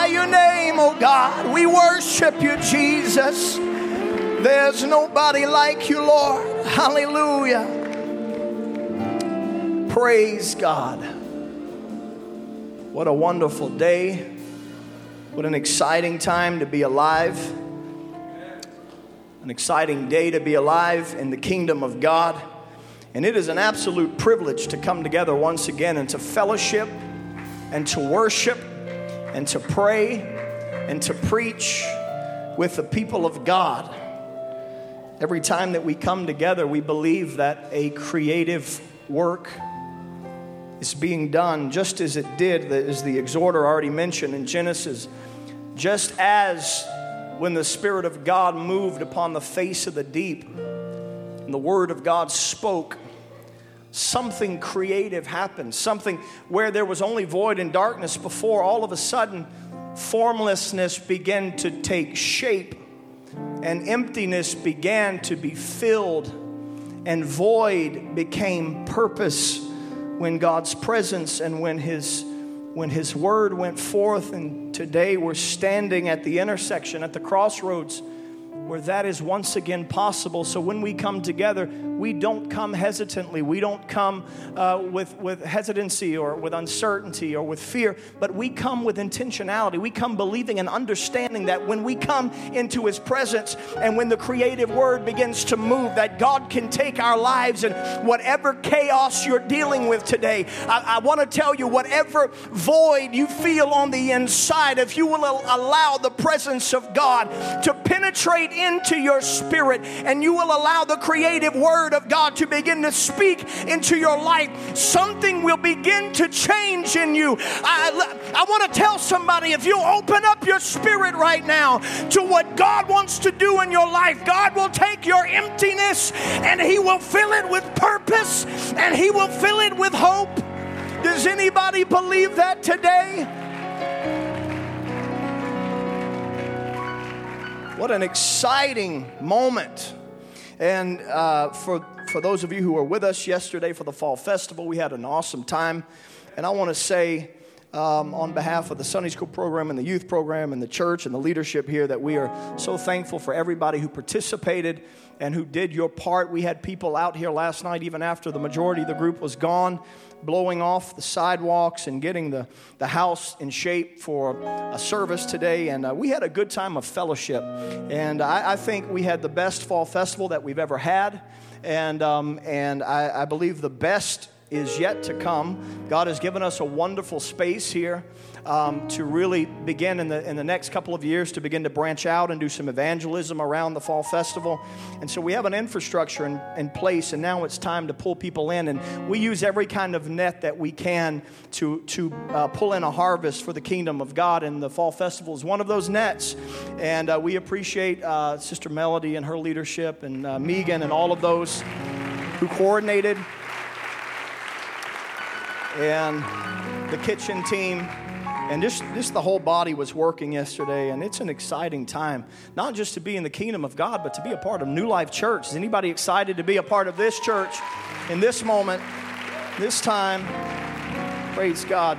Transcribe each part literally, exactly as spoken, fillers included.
magnify your name, oh God. We worship you, Jesus. There's nobody like you, Lord. Hallelujah. Praise God. What a wonderful day. What an exciting time to be alive. An exciting day to be alive in the kingdom of God. And it is an absolute privilege to come together once again and to fellowship and to worship and to pray and to preach with the people of God. Every time that we come together, we believe that a creative work is being done just as it did, as the exhorter already mentioned in Genesis. Just as when the Spirit of God moved upon the face of the deep and the Word of God spoke, something creative happened. Something where there was only void and darkness before, all of a sudden, formlessness began to take shape and emptiness began to be filled and void became purpose when God's presence and when His when His Word went forth. And today we're standing at the intersection, at the crossroads, where that is once again possible. So when we come together, we don't come hesitantly. We don't come uh, with, with hesitancy or with uncertainty or with fear, but we come with intentionality. We come believing and understanding that when we come into His presence and when the creative Word begins to move, that God can take our lives and whatever chaos you're dealing with today, I, I want to tell you, whatever void you feel on the inside, if you will allow the presence of God to penetrate into your spirit and you will allow the creative Word of God to begin to speak into your life, something will begin to change in you. I, I want to tell somebody, if you open up your spirit right now to what God wants to do in your life, God will take your emptiness and He will fill it with purpose and He will fill it with hope. Does anybody believe that today? What an exciting moment. And uh, for, for those of you who were with us yesterday for the Fall Festival, we had an awesome time. And I want to say um, on behalf of the Sunday School program and the youth program and the church and the leadership here that we are so thankful for everybody who participated and who did your part. We had people out here last night, even after the majority of the group was gone, blowing off the sidewalks and getting the, the house in shape for a service today. And uh, we had a good time of fellowship. And I, I think we had the best fall festival that we've ever had. And, um, and I, I believe the best is yet to come. God has given us a wonderful space here um, to really begin in the in the next couple of years to begin to branch out and do some evangelism around the Fall Festival. And so we have an infrastructure in, in place, and now it's time to pull people in. And we use every kind of net that we can to, to uh, pull in a harvest for the kingdom of God, and the Fall Festival is one of those nets. And uh, we appreciate uh, Sister Melody and her leadership, and uh, Megan and all of those who coordinated, and the kitchen team, and just, just the whole body was working yesterday. And it's an exciting time, not just to be in the kingdom of God, but to be a part of New Life Church. Is anybody excited to be a part of this church in this moment, this time? Praise God.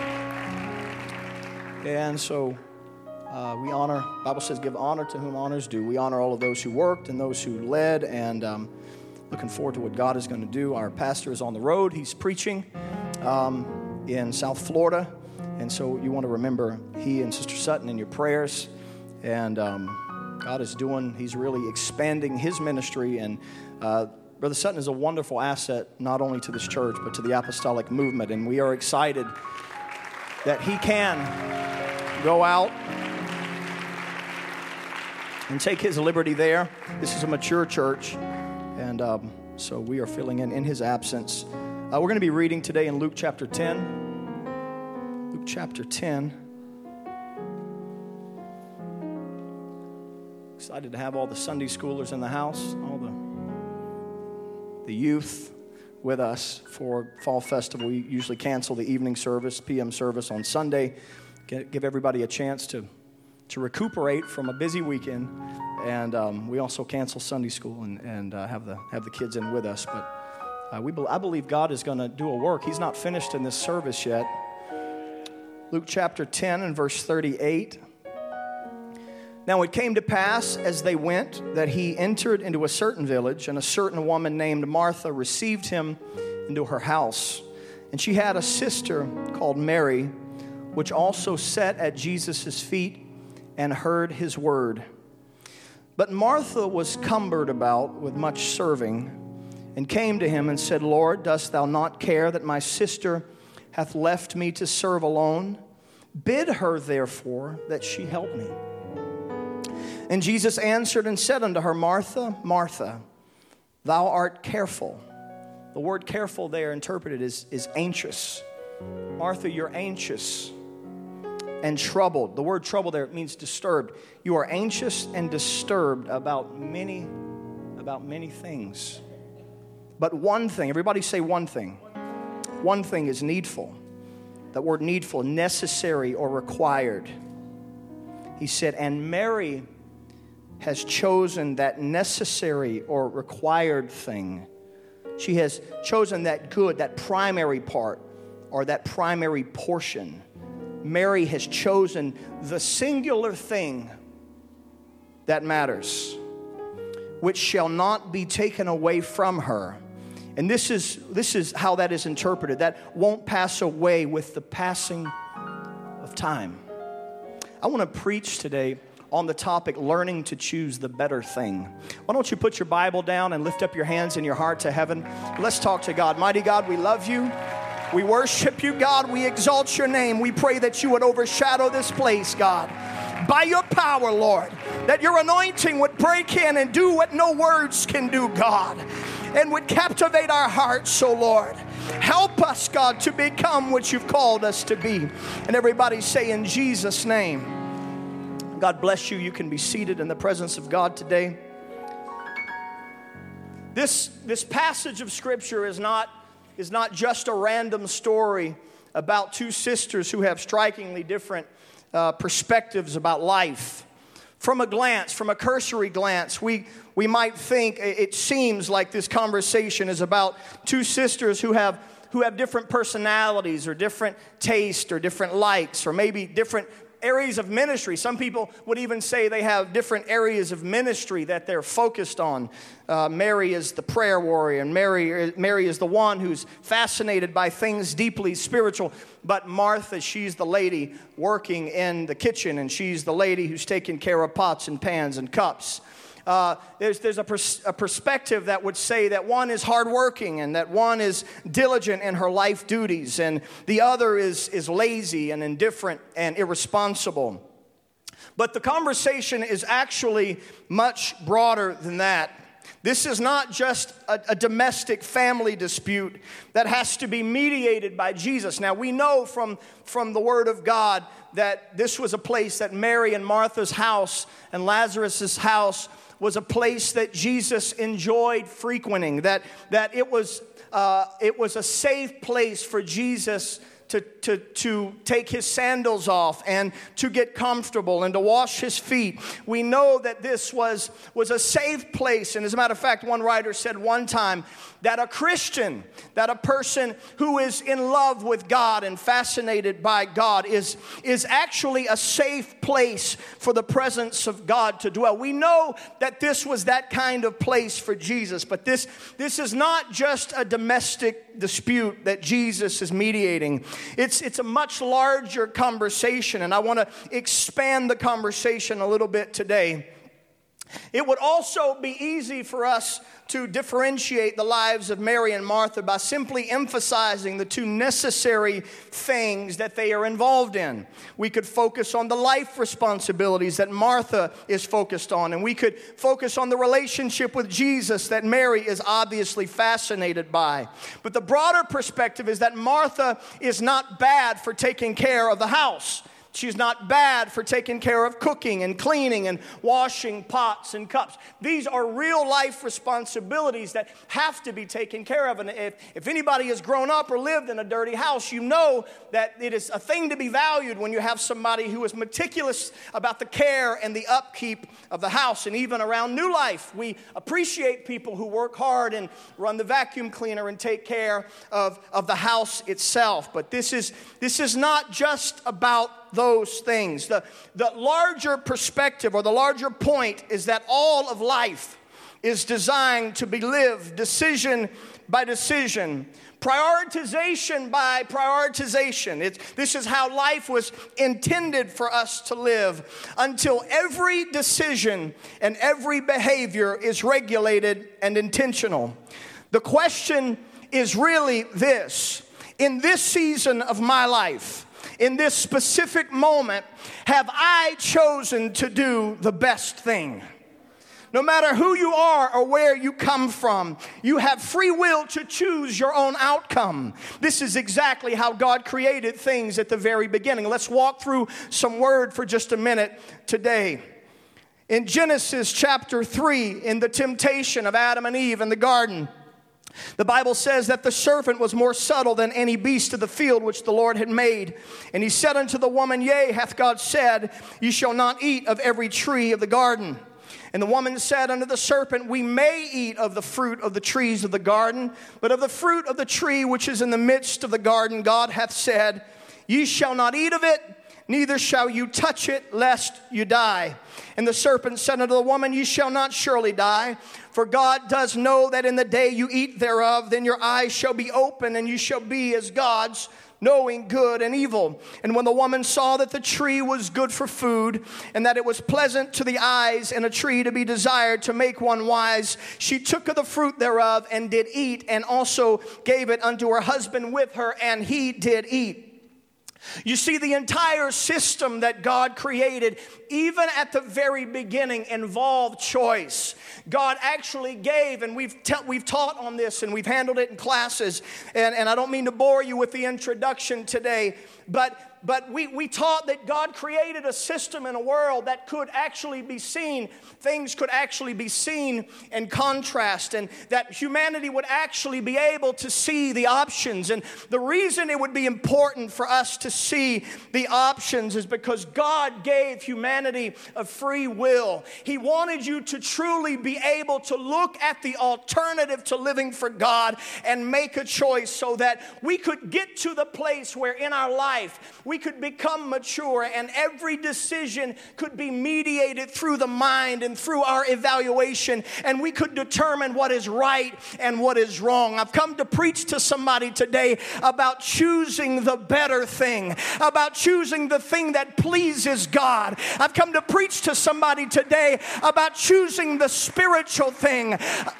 And so uh, we honor, the Bible says, give honor to whom honor is due. We honor all of those who worked and those who led, and um, looking forward to what God is going to do. Our pastor is on the road. He's preaching um, in South Florida. And so you want to remember he and Sister Sutton in your prayers. And um, God is doing, he's really expanding his ministry. And uh, Brother Sutton is a wonderful asset, not only to this church, but to the apostolic movement. And we are excited that he can go out and take his liberty there. This is a mature church. And um, so we are filling in in his absence. Uh, we're going to be reading today in Luke chapter ten. Luke chapter ten. Excited to have all the Sunday schoolers in the house, all the the youth with us for Fall Festival. We usually cancel the evening service, P M service on Sunday, Get, give everybody a chance to, to recuperate from a busy weekend. And um, we also cancel Sunday school and, and uh, have the have the kids in with us. But uh, we be, I believe God is going to do a work. He's not finished in this service yet. Luke chapter ten and verse thirty-eight. Now it came to pass as they went that he entered into a certain village, and a certain woman named Martha received him into her house. And she had a sister called Mary, which also sat at Jesus' feet and heard his word. But Martha was cumbered about with much serving, and came to him and said, Lord, dost thou not care that my sister hath left me to serve alone? Bid her therefore that she help me. And Jesus answered and said unto her, Martha, Martha, thou art careful. The word careful there interpreted is, is anxious. Martha, you're anxious and troubled. The word troubled there means disturbed. You are anxious and disturbed about many, about many things. But one thing, everybody say one thing. One thing is needful. That word needful, necessary or required. He said, and Mary has chosen that necessary or required thing. She has chosen that good, that primary part, or that primary portion. Mary has chosen the singular thing that matters, which shall not be taken away from her. And this is, this is how that is interpreted. That won't pass away with the passing of time. I want to preach today on the topic, learning to choose the better thing. Why don't you put your Bible down and lift up your hands and your heart to heaven? Let's talk to God. Mighty God, we love you. We worship you, God. We exalt your name. We pray that you would overshadow this place, God. By your power, Lord, that your anointing would break in and do what no words can do, God, and would captivate our hearts, so Lord. Help us, God, to become what you've called us to be. And everybody say in Jesus' name. God bless you. You can be seated in the presence of God today. This, this passage of Scripture is not, is not just a random story about two sisters who have strikingly different uh, perspectives about life. From a glance, from a cursory glance, we, we might think, it seems like this conversation is about two sisters who have who have different personalities or different tastes or different likes or maybe different areas of ministry. Some people would even say they have different areas of ministry that they're focused on. Uh, Mary is the prayer warrior, and Mary, Mary is the one who's fascinated by things deeply spiritual. But Martha, she's the lady working in the kitchen, and she's the lady who's taking care of pots and pans and cups. Uh, there's there's a, pers- a perspective that would say that one is hardworking and that one is diligent in her life duties, and the other is, is lazy and indifferent and irresponsible. But the conversation is actually much broader than that. This is not just a, a domestic family dispute that has to be mediated by Jesus. Now, we know from, from the Word of God that this was a place that Mary and Martha's house and Lazarus' house was a place that Jesus enjoyed frequenting, that, that it was, uh, it was a safe place for Jesus to, to, to take his sandals off and to get comfortable and to wash his feet. We know that this was, was a safe place. And as a matter of fact, one writer said one time that a Christian, that a person who is in love with God and fascinated by God is, is actually a safe place for the presence of God to dwell. We know that this was that kind of place for Jesus, but this, this is not just a domestic dispute that Jesus is mediating. It's, it's a much larger conversation, and I want to expand the conversation a little bit today. It would also be easy for us to differentiate the lives of Mary and Martha by simply emphasizing the two necessary things that they are involved in. We could focus on the life responsibilities that Martha is focused on, and we could focus on the relationship with Jesus that Mary is obviously fascinated by. But the broader perspective is that Martha is not bad for taking care of the house. She's not bad for taking care of cooking and cleaning and washing pots and cups. These are real life responsibilities that have to be taken care of. And if, if anybody has grown up or lived in a dirty house, you know that it is a thing to be valued when you have somebody who is meticulous about the care and the upkeep of the house. And even around New Life, we appreciate people who work hard and run the vacuum cleaner and take care of, of the house itself. But this is, this is not just about those things. The, the larger perspective or the larger point is that all of life is designed to be lived decision by decision, prioritization by prioritization. It's, this is how life was intended for us to live until every decision and every behavior is regulated and intentional. The question is really this: in this season of my life, in this specific moment, have I chosen to do the best thing? No matter who you are or where you come from, you have free will to choose your own outcome. This is exactly how God created things at the very beginning. Let's walk through some word for just a minute today. In Genesis chapter three, in the temptation of Adam and Eve in the garden, the Bible says that the serpent was more subtle than any beast of the field which the Lord had made. And he said unto the woman, Yea, hath God said, Ye shall not eat of every tree of the garden. And the woman said unto the serpent, We may eat of the fruit of the trees of the garden, but of the fruit of the tree which is in the midst of the garden, God hath said, Ye shall not eat of it, neither shall you touch it, lest you die. And the serpent said unto the woman, Ye shall not surely die, for God does know that in the day you eat thereof, then your eyes shall be open, and you shall be as gods, knowing good and evil. And when the woman saw that the tree was good for food, and that it was pleasant to the eyes, and a tree to be desired to make one wise, she took of the fruit thereof, and did eat, and also gave it unto her husband with her, and he did eat. You see, the entire system that God created, even at the very beginning, involved choice. God actually gave, and we've ta- we've taught on this, and we've handled it in classes, and, and I don't mean to bore you with the introduction today, but But we, we taught that God created a system in a world that could actually be seen. Things could actually be seen in contrast, and that humanity would actually be able to see the options. And the reason it would be important for us to see the options is because God gave humanity a free will. He wanted you to truly be able to look at the alternative to living for God and make a choice so that we could get to the place where in our life we could become mature, and every decision could be mediated through the mind and through our evaluation, and we could determine what is right and what is wrong. I've come to preach to somebody today about choosing the better thing, about choosing the thing that pleases God. I've come to preach to somebody today about choosing the spiritual thing.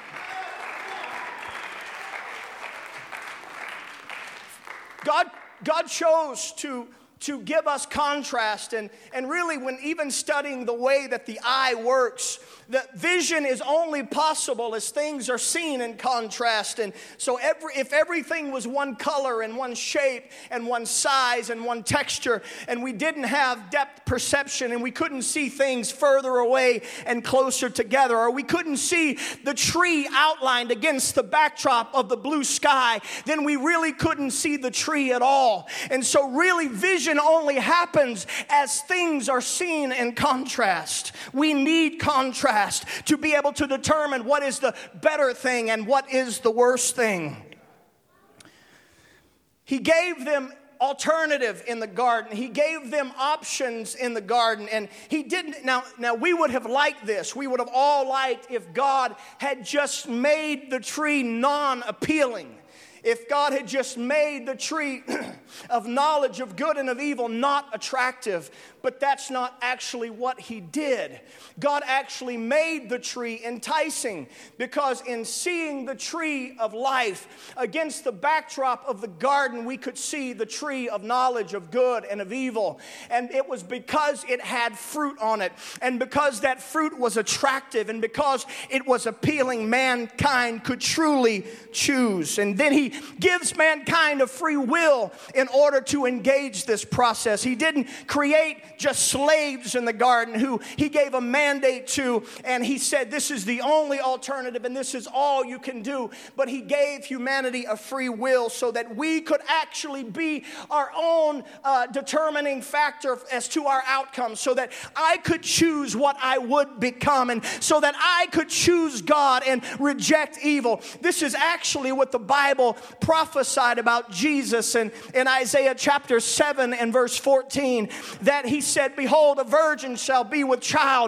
God, God chose to to give us contrast, and, and really when even studying the way that the eye works, the vision is only possible as things are seen in contrast. And so every, if everything was one color and one shape and one size and one texture, and we didn't have depth perception, and we couldn't see things further away and closer together, or we couldn't see the tree outlined against the backdrop of the blue sky, then we really couldn't see the tree at all. And so really vision only happens as things are seen in contrast. We need contrast to be able to determine what is the better thing and what is the worst thing. He gave them alternative in the garden. He gave them options in the garden, and he didn't. Now, now we would have liked this. We would have all liked if God had just made the tree non-appealing. If God had just made the tree of knowledge of good and of evil not attractive, but that's not actually what he did. God actually made the tree enticing, because in seeing the tree of life against the backdrop of the garden, we could see the tree of knowledge of good and of evil. And it was because it had fruit on it, and because that fruit was attractive, and because it was appealing, mankind could truly choose. And then he he gives mankind a free will in order to engage this process. He didn't create just slaves in the garden who he gave a mandate to, and he said this is the only alternative and this is all you can do. But he gave humanity a free will so that we could actually be our own uh, determining factor as to our outcomes, so that I could choose what I would become, and so that I could choose God and reject evil. This is actually what the Bible prophesied about Jesus in, in Isaiah chapter seven and verse fourteen, that he said, behold, a virgin shall be with child,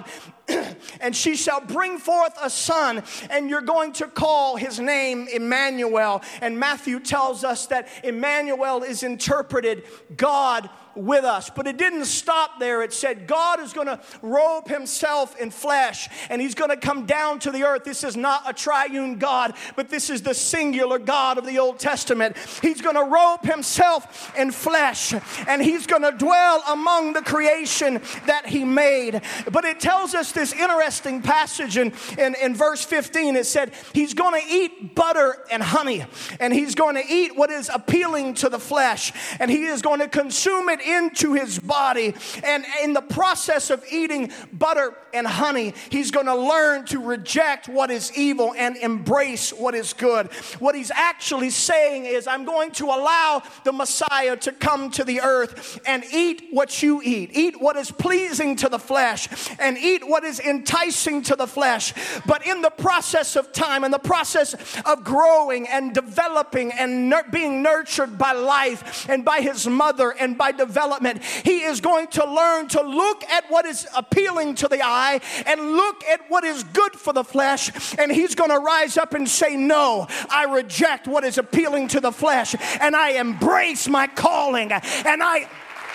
and she shall bring forth a son, and you're going to call his name Emmanuel. And Matthew tells us that Emmanuel is interpreted God with us. But it didn't stop there. It said God is going to robe himself in flesh, and he's going to come down to the earth. This is not a triune God, but this is the singular God of the Old Testament. He's going to robe himself in flesh, and he's going to dwell among the creation that he made. But it tells us this interesting passage in, in, in verse fifteen. It said he's going to eat butter and honey, and he's going to eat what is appealing to the flesh, and he is going to consume it into his body. And in the process of eating butter and honey, he's going to learn to reject what is evil and embrace what is good. What he's actually saying is, I'm going to allow the Messiah to come to the earth and eat what you eat. Eat what is pleasing to the flesh and eat what is enticing to the flesh. But in the process of time, in the process of growing and developing and nur- being nurtured by life and by his mother and by development, he is going to learn to look at what is appealing to the eye and look at what is good for the flesh, and he's going to rise up and say, no, I reject what is appealing to the flesh, and I embrace my calling, and I...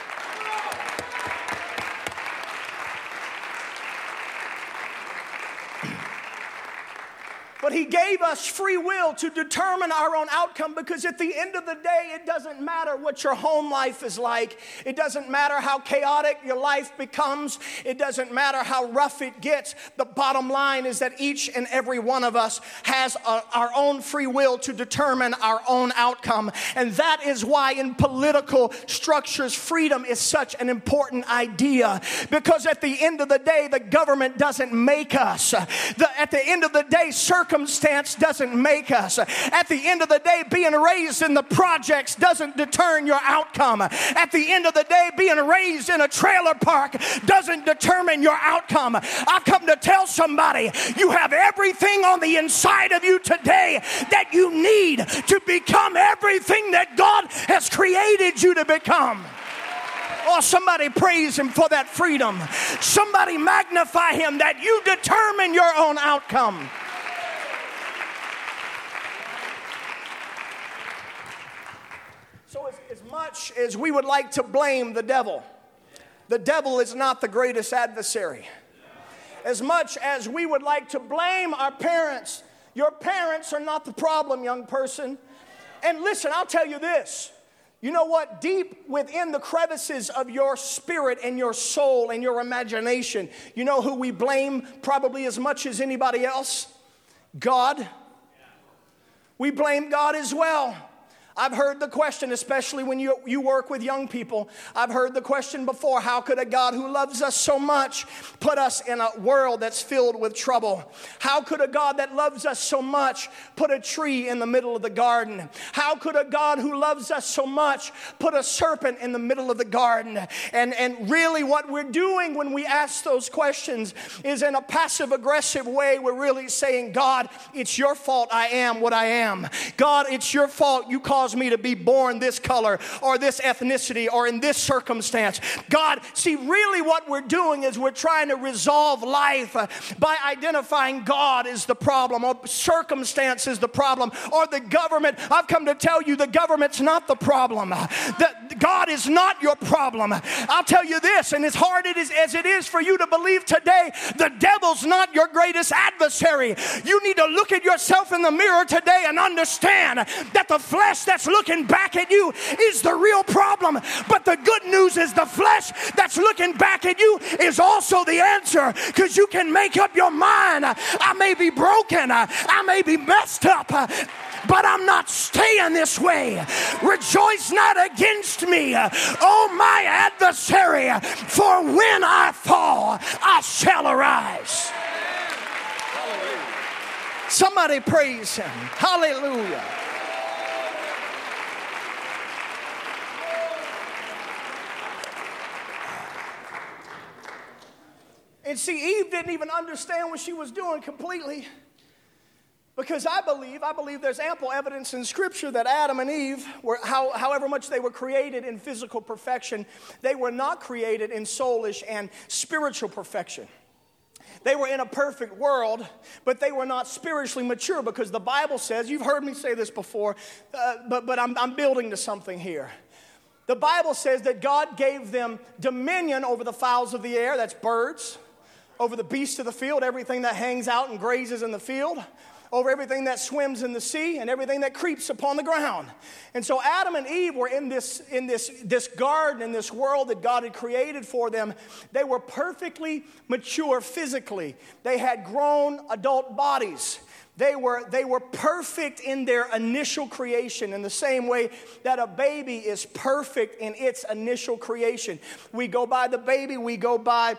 But he gave us free will to determine our own outcome, because at the end of the day, it doesn't matter what your home life is like. It doesn't matter how chaotic your life becomes. It doesn't matter how rough it gets. The bottom line is that each and every one of us has a, our own free will to determine our own outcome. And that is why in political structures, freedom is such an important idea. Because at the end of the day, the government doesn't make us. The, at the end of the day, circumstances Circumstance doesn't make us. At the end of the day, being raised in the projects doesn't determine your outcome. At the end of the day, being raised in a trailer park doesn't determine your outcome. I come to tell somebody, you have everything on the inside of you today that you need to become everything that God has created you to become. Oh, somebody praise him for that freedom. Somebody magnify him that you determine your own outcome. So as, as much as we would like to blame the devil, the devil is not the greatest adversary. As much as we would like to blame our parents, your parents are not the problem, young person. And listen, I'll tell you this. You know what? Deep within the crevices of your spirit and your soul and your imagination, you know who we blame probably as much as anybody else? God. We blame God as well. I've heard the question, especially when you, you work with young people. I've heard the question before, how could a God who loves us so much put us in a world that's filled with trouble? How could a God that loves us so much put a tree in the middle of the garden? How could a God who loves us so much put a serpent in the middle of the garden? And, and really what we're doing when we ask those questions is in a passive-aggressive way, we're really saying, God, it's your fault I am what I am. God, it's your fault you caused me to be born this color or this ethnicity or in this circumstance. God, see, really what we're doing is we're trying to resolve life uh, by identifying God is the problem, or circumstance is the problem, or the government. I've come to tell you the government's not the problem. The, God is not your problem. I'll tell you this, and as hard it is, as it is for you to believe today, the devil's not your greatest adversary. You need to look at yourself in the mirror today and understand that the flesh that's looking back at you is the real problem. But the good news is the flesh that's looking back at you is also the answer, because you can make up your mind. I may be broken. I may be messed up. but I'm not staying this way. Rejoice not against me, O my adversary, for when I fall, I shall arise. Somebody praise him. Hallelujah. And see, Eve didn't even understand what she was doing completely. Because I believe, I believe there's ample evidence in Scripture that Adam and Eve, were, how, however much they were created in physical perfection, they were not created in soulish and spiritual perfection. They were in a perfect world, but they were not spiritually mature, because the Bible says, you've heard me say this before, uh, but, but I'm, I'm building to something here. The Bible says that God gave them dominion over the fowls of the air, that's birds, over the beasts of the field, everything that hangs out and grazes in the field, over everything that swims in the sea, and everything that creeps upon the ground. And so Adam and Eve were in this, in this, this garden, in this world that God had created for them. They were perfectly mature physically. They had grown adult bodies. They were, they were perfect in their initial creation, in the same way that a baby is perfect in its initial creation. We go by the baby, we go by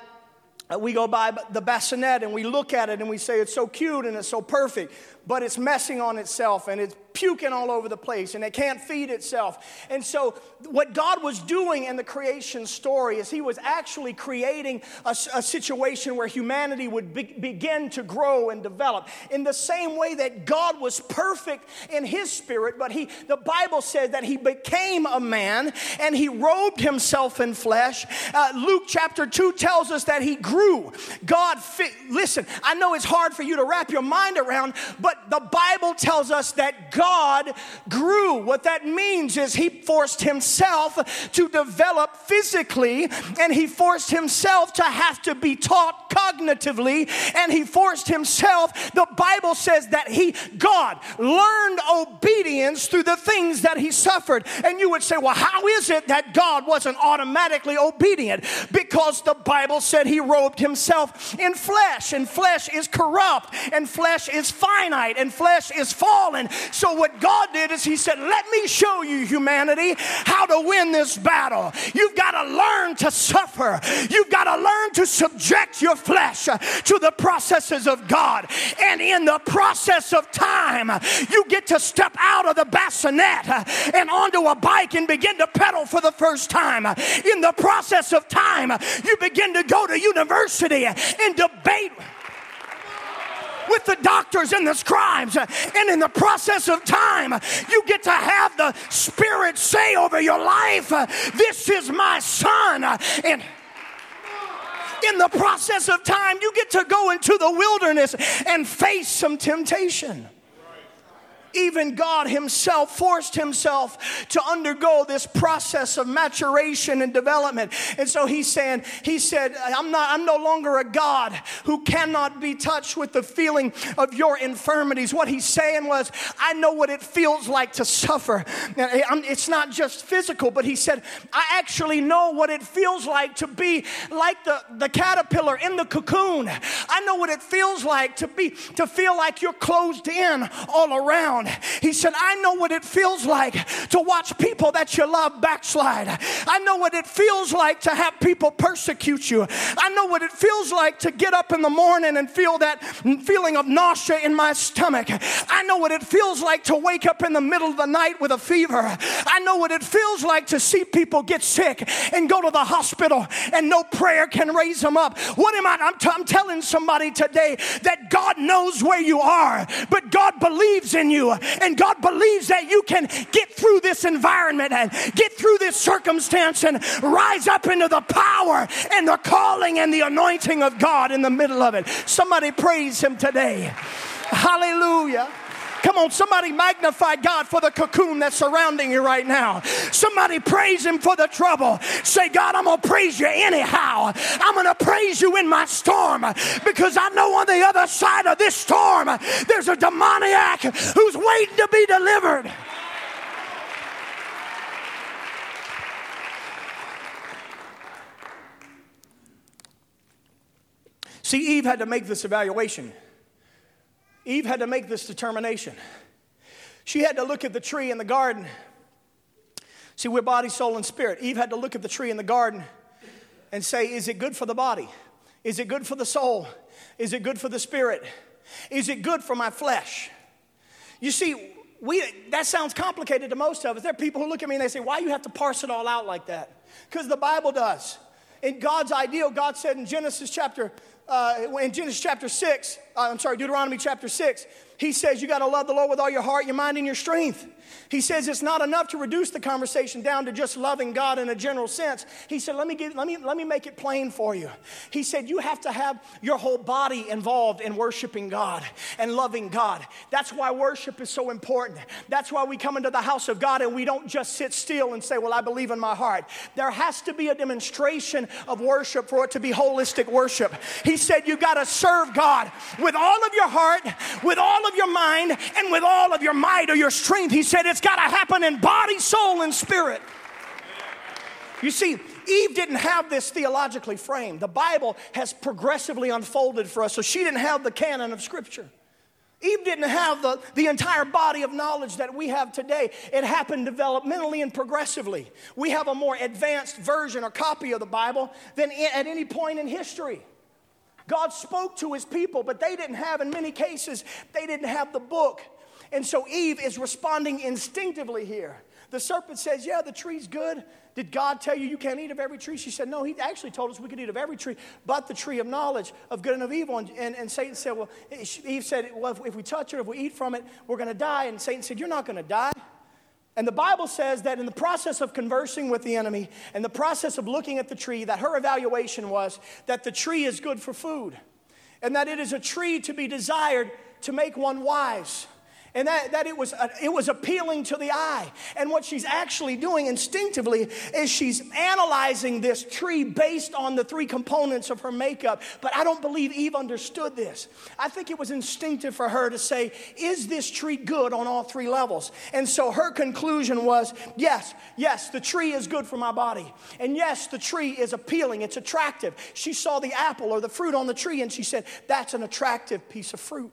We go by the bassinet and we look at it and we say it's so cute and it's so perfect, but it's messing on itself and it's puking all over the place and it can't feed itself. And so what God was doing in the creation story is he was actually creating a, a situation where humanity would be, begin to grow and develop in the same way that God was perfect in his spirit, but he, the Bible said that he became a man and he robed himself in flesh. Uh, Luke chapter two tells us that he grew. God, fi- listen, I know it's hard for you to wrap your mind around, but the Bible tells us that God God grew. What that means is he forced himself to develop physically, and he forced himself to have to be taught cognitively, and he forced himself, the Bible says that he, God, learned obedience through the things that he suffered. And you would say, well, how is it that God wasn't automatically obedient? Because the Bible said he robed himself in flesh, and flesh is corrupt, and flesh is finite, and flesh is fallen. So what God did is he said, let me show you, humanity, how to win this battle. You've got to learn to suffer. You've got to learn to subject your flesh to the processes of God. And in the process of time, you get to step out of the bassinet and onto a bike and begin to pedal for the first time. In the process of time, you begin to go to university and debate with the doctors and the scribes, and in the process of time you get to have the Spirit say over your life, this is my son. And in the process of time you get to go into the wilderness and face some temptation. Even God himself forced himself to undergo this process of maturation and development. And so he's saying, he said, I'm not, I'm no longer a God who cannot be touched with the feeling of your infirmities. What he's saying was, I know what it feels like to suffer. It's not just physical, but he said, I actually know what it feels like to be like the, the caterpillar in the cocoon. I know what it feels like to be, to feel like you're closed in all around. He said, I know what it feels like to watch people that you love backslide. I know what it feels like to have people persecute you. I know what it feels like to get up in the morning and feel that feeling of nausea in my stomach. I know what it feels like to wake up in the middle of the night with a fever. I know what it feels like to see people get sick and go to the hospital and no prayer can raise them up. What am I? I'm, t- I'm telling somebody today that God knows where you are, but God believes in you. And God believes that you can get through this environment and get through this circumstance and rise up into the power and the calling and the anointing of God in the middle of it. Somebody praise him today. Hallelujah. Come on, somebody magnify God for the cocoon that's surrounding you right now. Somebody praise him for the trouble. Say, God, I'm going to praise you anyhow. I'm going to praise you in my storm, because I know on the other side of this storm, there's a demoniac who's waiting to be delivered. See, Eve had to make this evaluation. Eve had to make this determination. She had to look at the tree in the garden. See, we're body, soul, and spirit. Eve had to look at the tree in the garden and say, is it good for the body? Is it good for the soul? Is it good for the spirit? Is it good for my flesh? You see, we that sounds complicated to most of us. There are people who look at me and they say, why do you have to parse it all out like that? Because the Bible does. In God's ideal, God said in Genesis chapter, uh, in Genesis chapter six, uh, I'm sorry, Deuteronomy chapter six, he says you got to love the Lord with all your heart, your mind, and your strength. He says it's not enough to reduce the conversation down to just loving God in a general sense. He said, let me give, let me, let me make it plain for you. He said, you have to have your whole body involved in worshiping God and loving God. That's why worship is so important. That's why we come into the house of God and we don't just sit still and say, well, I believe in my heart. There has to be a demonstration of worship for it to be holistic worship. He said, you got to serve God with all of your heart, with all of your mind, and with all of your might or your strength. He said, it's got to happen in body, soul, and spirit. You see, Eve didn't have this theologically framed. The Bible has progressively unfolded for us, so she didn't have the canon of Scripture. Eve didn't have the, the entire body of knowledge that we have today. It happened developmentally and progressively. We have a more advanced version or copy of the Bible than at any point in history. God spoke to his people, but they didn't have, in many cases, they didn't have the book. And so Eve is responding instinctively here. The serpent says, yeah, the tree's good. Did God tell you you can't eat of every tree? She said, no, he actually told us we could eat of every tree but the tree of knowledge of good and of evil. And, and, and Satan said, well, Eve said, well, if, if we touch it, if we eat from it, we're going to die. And Satan said, you're not going to die. And the Bible says that in the process of conversing with the enemy and the process of looking at the tree, that her evaluation was that the tree is good for food and that it is a tree to be desired to make one wise. And that, that it was uh, it was appealing to the eye. And what she's actually doing instinctively is she's analyzing this tree based on the three components of her makeup. But I don't believe Eve understood this. I think it was instinctive for her to say, is this tree good on all three levels? And so her conclusion was, yes, yes, the tree is good for my body. And yes, the tree is appealing, it's attractive. She saw the apple or the fruit on the tree and she said, that's an attractive piece of fruit.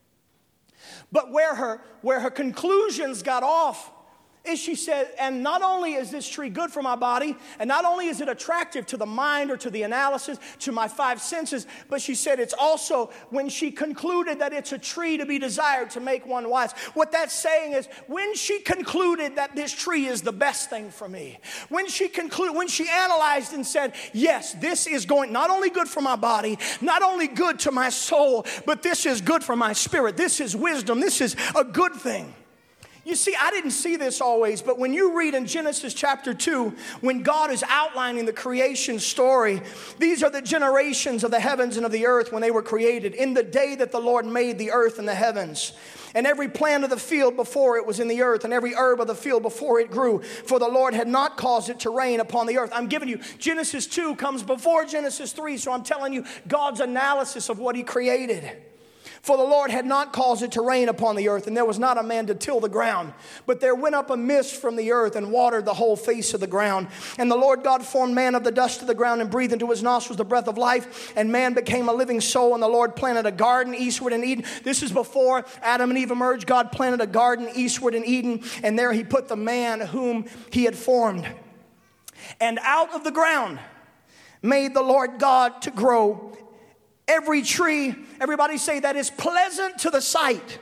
But where her, where her conclusions got off is she said, and not only is this tree good for my body, and not only is it attractive to the mind or to the analysis, to my five senses, but she said it's also when she concluded that it's a tree to be desired to make one wise. What that's saying is when she concluded that this tree is the best thing for me, when she concluded, when she analyzed and said, yes, this is going not only good for my body, not only good to my soul, but this is good for my spirit. This is wisdom. This is a good thing. You see, I didn't see this always, but when you read in Genesis chapter two, when God is outlining the creation story, these are the generations of the heavens and of the earth when they were created, in the day that the Lord made the earth and the heavens. And every plant of the field before it was in the earth, and every herb of the field before it grew, for the Lord had not caused it to rain upon the earth. I'm giving you, Genesis two comes before Genesis three, so I'm telling you God's analysis of what he created. For the Lord had not caused it to rain upon the earth, and there was not a man to till the ground. But there went up a mist from the earth and watered the whole face of the ground. And the Lord God formed man of the dust of the ground and breathed into his nostrils the breath of life. And man became a living soul, and the Lord planted a garden eastward in Eden. This is before Adam and Eve emerged. God planted a garden eastward in Eden, and there he put the man whom he had formed. And out of the ground made the Lord God to grow every tree, everybody say, that is pleasant to the sight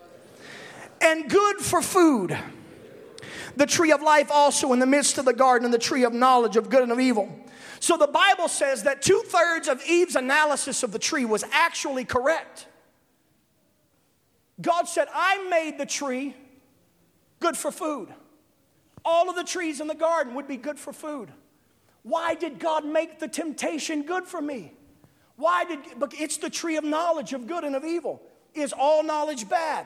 and good for food. The tree of life also in the midst of the garden, and the tree of knowledge of good and of evil. So the Bible says that two-thirds of Eve's analysis of the tree was actually correct. God said, I made the tree good for food. All of the trees in the garden would be good for food. Why did God make the temptation good for me? Why did, but it's the tree of knowledge of good and of evil. Is all knowledge bad?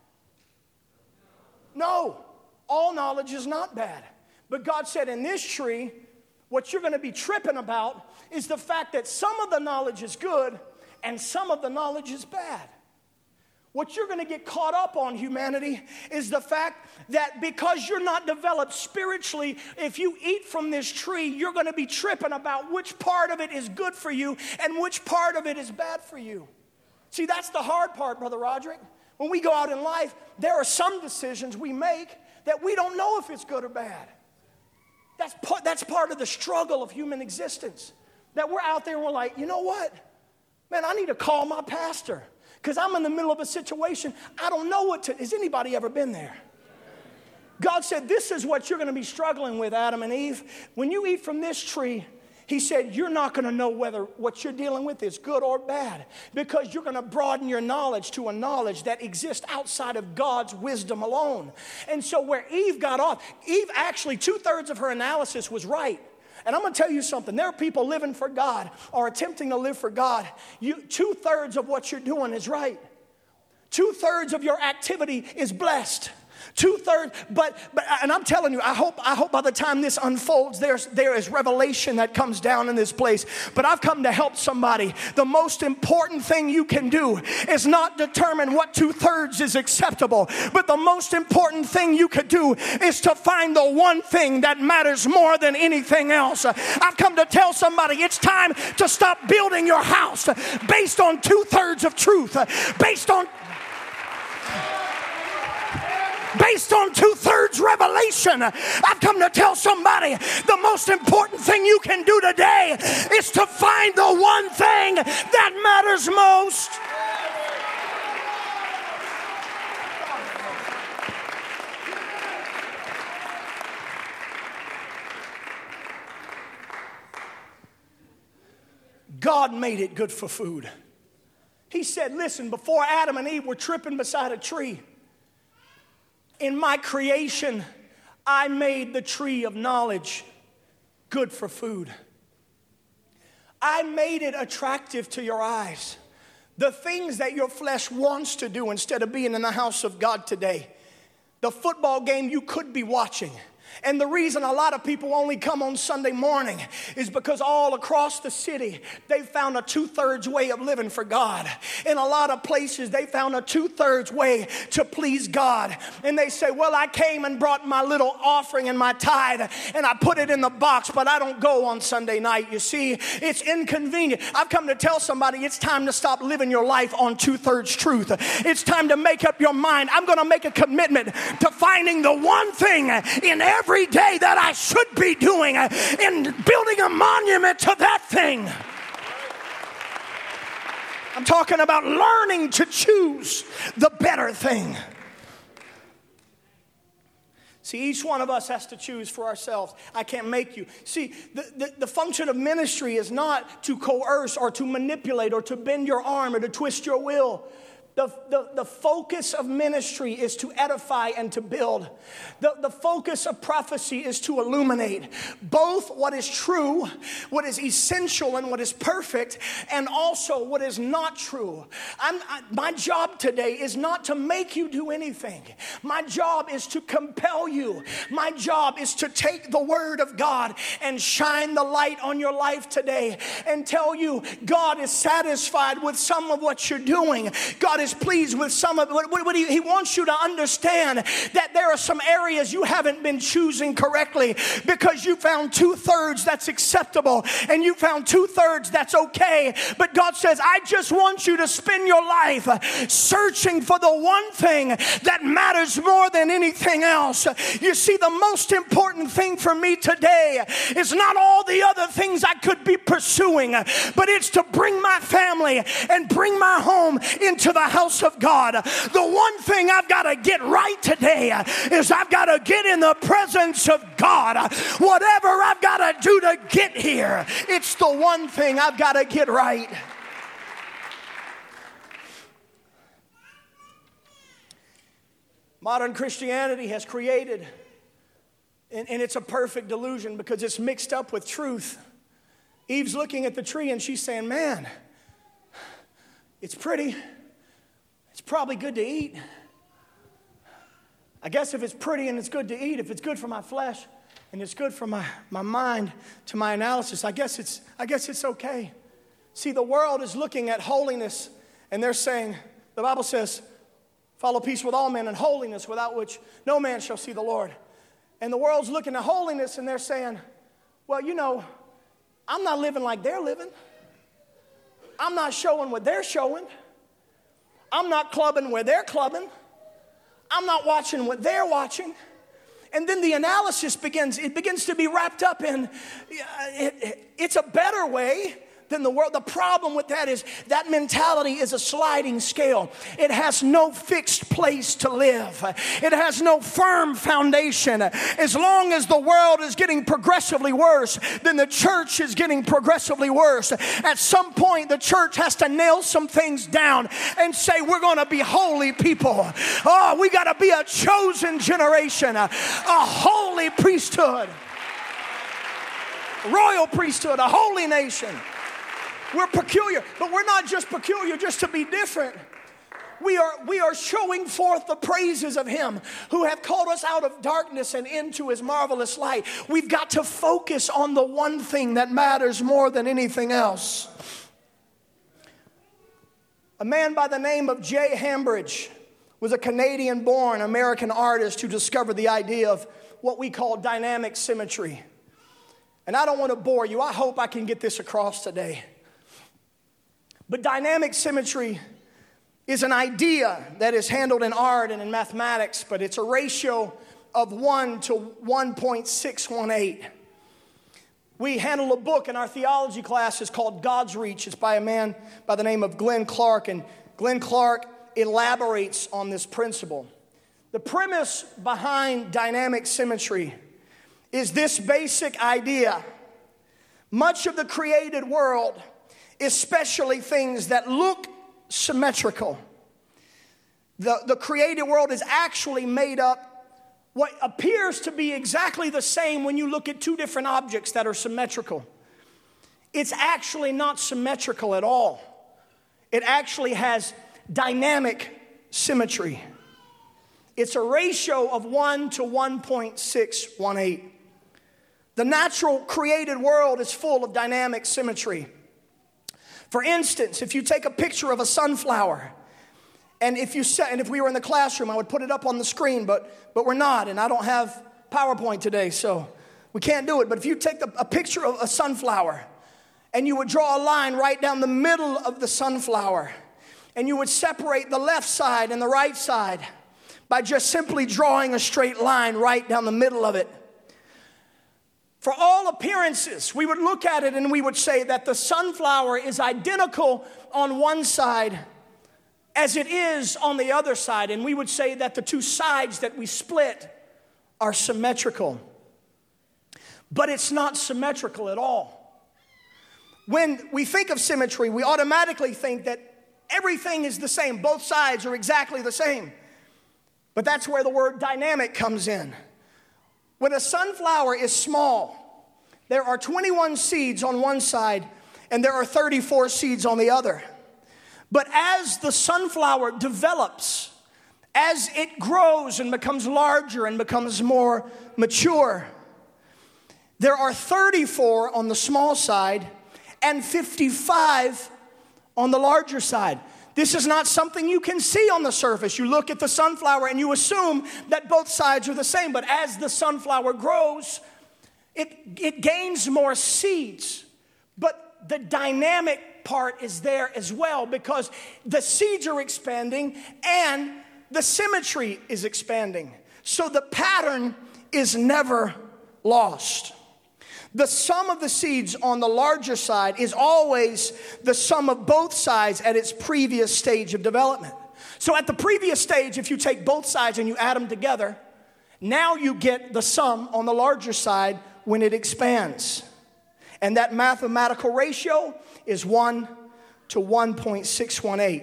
No, all knowledge is not bad. But God said in this tree, what you're going to be tripping about is the fact that some of the knowledge is good and some of the knowledge is bad. What you're going to get caught up on, humanity, is the fact that because you're not developed spiritually, if you eat from this tree, you're going to be tripping about which part of it is good for you and which part of it is bad for you. See, that's the hard part, Brother Roderick. When we go out in life, there are some decisions we make that we don't know if it's good or bad. That's part, that's part of the struggle of human existence. That we're out there and we're like, you know what? Man, I need to call my pastor because I'm in the middle of a situation. I don't know what to, has anybody ever been there? God said, this is what you're going to be struggling with, Adam and Eve. When you eat from this tree, he said, you're not going to know whether what you're dealing with is good or bad because you're going to broaden your knowledge to a knowledge that exists outside of God's wisdom alone. And so where Eve got off, Eve actually, two-thirds of her analysis was right. And I'm going to tell you something. There are people living for God or attempting to live for God. You, two-thirds of what you're doing is right. Two-thirds of your activity is blessed. Two-thirds, but, but, and I'm telling you, I hope, I hope by the time this unfolds, there's, there is revelation that comes down in this place. But I've come to help somebody. The most important thing you can do is not determine what two-thirds is acceptable, but the most important thing you could do is to find the one thing that matters more than anything else. I've come to tell somebody it's time to stop building your house based on two-thirds of truth, based on Based on two-thirds revelation. I've come to tell somebody the most important thing you can do today is to find the one thing that matters most. God made it good for food. He said, listen, before Adam and Eve were tripping beside a tree, in my creation, I made the tree of knowledge good for food. I made it attractive to your eyes. The things that your flesh wants to do instead of being in the house of God today. The football game you could be watching. And the reason a lot of people only come on Sunday morning is because all across the city, they found a two-thirds way of living for God. In a lot of places, they found a two-thirds way to please God. And they say, well, I came and brought my little offering and my tithe, and I put it in the box, but I don't go on Sunday night. You see, it's inconvenient. I've come to tell somebody it's time to stop living your life on two-thirds truth. It's time to make up your mind. I'm going to make a commitment to finding the one thing in every Every day that I should be doing in building a monument to that thing. I'm talking about learning to choose the better thing. See, each one of us has to choose for ourselves. I can't make you. See, the, the, the function of ministry is not to coerce or to manipulate or to bend your arm or to twist your will. The, the, the focus of ministry is to edify and to build. The, the focus of prophecy is to illuminate both what is true, what is essential and what is perfect, and also what is not true. I'm, I, my job today is not to make you do anything. My job is to compel you. My job is to take the word of God and shine the light on your life today and tell you God is satisfied with some of what you're doing. God is pleased with some of what, what he, he wants you to understand that there are some areas you haven't been choosing correctly because you found two-thirds that's acceptable and you found two-thirds that's okay. But God says, I just want you to spend your life searching for the one thing that matters more than anything else. You see, the most important thing for me today is not all the other things I could be pursuing, but it's to bring my family and bring my home into the house of God. The one thing I've got to get right today is I've got to get in the presence of God. Whatever I've got to do to get here, it's the one thing I've got to get right. Modern Christianity has created, and, and it's a perfect delusion because it's mixed up with truth. Eve's looking at the tree and she's saying, man, it's pretty. It's probably good to eat. I guess if it's pretty and it's good to eat, if it's good for my flesh and it's good for my, my mind to my analysis, I guess it's I guess it's okay. See, the world is looking at holiness and they're saying, the Bible says, follow peace with all men and holiness without which no man shall see the Lord. And the world's looking at holiness and they're saying, well, you know, I'm not living like they're living. I'm not showing what they're showing. I'm not clubbing where they're clubbing. I'm not watching what they're watching. And then the analysis begins. It begins to be wrapped up in, uh, it, it, it's a better way than the world. The problem with that is that mentality is a sliding scale. It has no fixed place to live. It has no firm foundation. As long as the world is getting progressively worse, then the church is getting progressively worse. At some point, the church has to nail some things down and say, we're going to be holy people. Oh, we got to be a chosen generation, a, a holy priesthood, royal priesthood, a holy nation. We're peculiar, but we're not just peculiar just to be different. We are, we are showing forth the praises of Him who have called us out of darkness and into His marvelous light. We've got to focus on the one thing that matters more than anything else. A man by the name of Jay Hambridge was a Canadian-born American artist who discovered the idea of what we call dynamic symmetry. And I don't want to bore you. I hope I can get this across today. But dynamic symmetry is an idea that is handled in art and in mathematics, but it's a ratio of one to one point six one eight. We handle a book in our theology classes called God's Reach. It's by a man by the name of Glenn Clark, and Glenn Clark elaborates on this principle. The premise behind dynamic symmetry is this basic idea. Much of the created world, especially things that look symmetrical. The, the created world is actually made up what appears to be exactly the same when you look at two different objects that are symmetrical. It's actually not symmetrical at all. It actually has dynamic symmetry. It's a ratio of one to one point six one eight. The natural created world is full of dynamic symmetry. For instance, if you take a picture of a sunflower, and if you set, and if we were in the classroom, I would put it up on the screen, but but we're not, and I don't have PowerPoint today, so we can't do it. But if you take the, a picture of a sunflower, and you would draw a line right down the middle of the sunflower, and you would separate the left side and the right side by just simply drawing a straight line right down the middle of it. For all appearances, we would look at it and we would say that the sunflower is identical on one side as it is on the other side. And we would say that the two sides that we split are symmetrical. But it's not symmetrical at all. When we think of symmetry, we automatically think that everything is the same. Both sides are exactly the same. But that's where the word dynamic comes in. When a sunflower is small, there are twenty-one seeds on one side and there are thirty-four seeds on the other. But as the sunflower develops, as it grows and becomes larger and becomes more mature, there are thirty-four on the small side and fifty-five on the larger side. This is not something you can see on the surface. You look at the sunflower and you assume that both sides are the same. But as the sunflower grows, it, it gains more seeds. But the dynamic part is there as well because the seeds are expanding and the symmetry is expanding. So the pattern is never lost. The sum of the seeds on the larger side is always the sum of both sides at its previous stage of development. So at the previous stage, if you take both sides and you add them together, now you get the sum on the larger side when it expands. And that mathematical ratio is one to one point six one eight.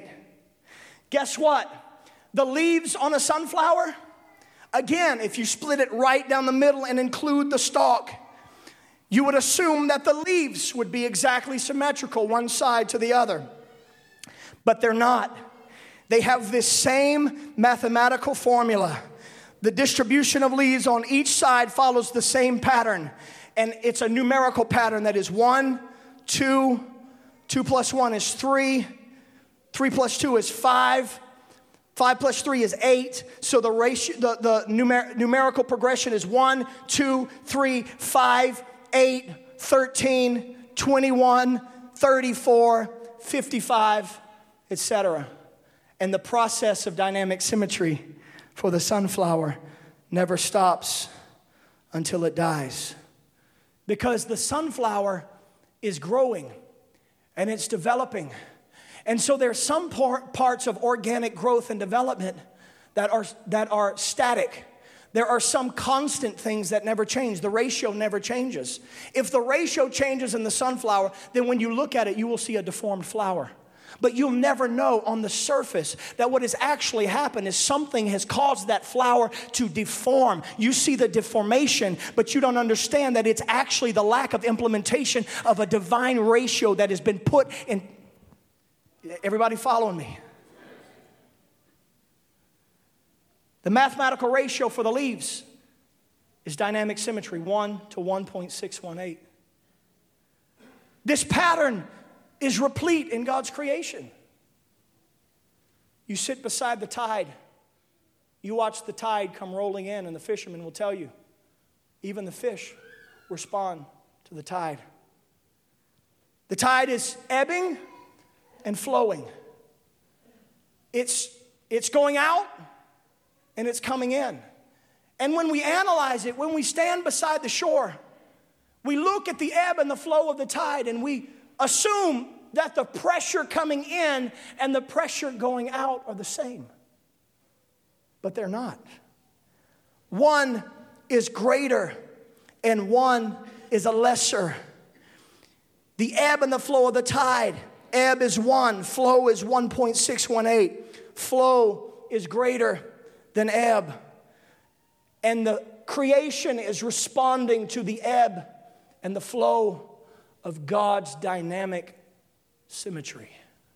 Guess what? The leaves on a sunflower, again, if you split it right down the middle and include the stalk, you would assume that the leaves would be exactly symmetrical, one side to the other. But they're not. They have this same mathematical formula. The distribution of leaves on each side follows the same pattern. And it's a numerical pattern that is one, two, two plus one is three, three plus two is five, five plus three is eight. So the ratio, the, the numer- numerical progression is one, two, three, five, eight, thirteen, twenty-one, thirty-four, fifty-five, et cetera. And the process of dynamic symmetry for the sunflower never stops until it dies. Because the sunflower is growing and it's developing. And so there's some par- parts of organic growth and development that are, that are static. There are some constant things that never change. The ratio never changes. If the ratio changes in the sunflower, then when you look at it, you will see a deformed flower. But you'll never know on the surface that what has actually happened is something has caused that flower to deform. You see the deformation, but you don't understand that it's actually the lack of implementation of a divine ratio that has been put in. Everybody following me? The mathematical ratio for the leaves is dynamic symmetry, one to one point six one eight. This pattern is replete in God's creation. You sit beside the tide. You watch the tide come rolling in, and the fishermen will tell you, even the fish respond to the tide. The tide is ebbing and flowing. It's, it's going out and it's coming in. And when we analyze it, when we stand beside the shore, we look at the ebb and the flow of the tide, and we assume that the pressure coming in and the pressure going out are the same. But they're not. One is greater and one is a lesser. The ebb and the flow of the tide. Ebb is one, flow is one point six one eight. Flow is greater than ebb. And the creation is responding to the ebb and the flow of God's dynamic symmetry.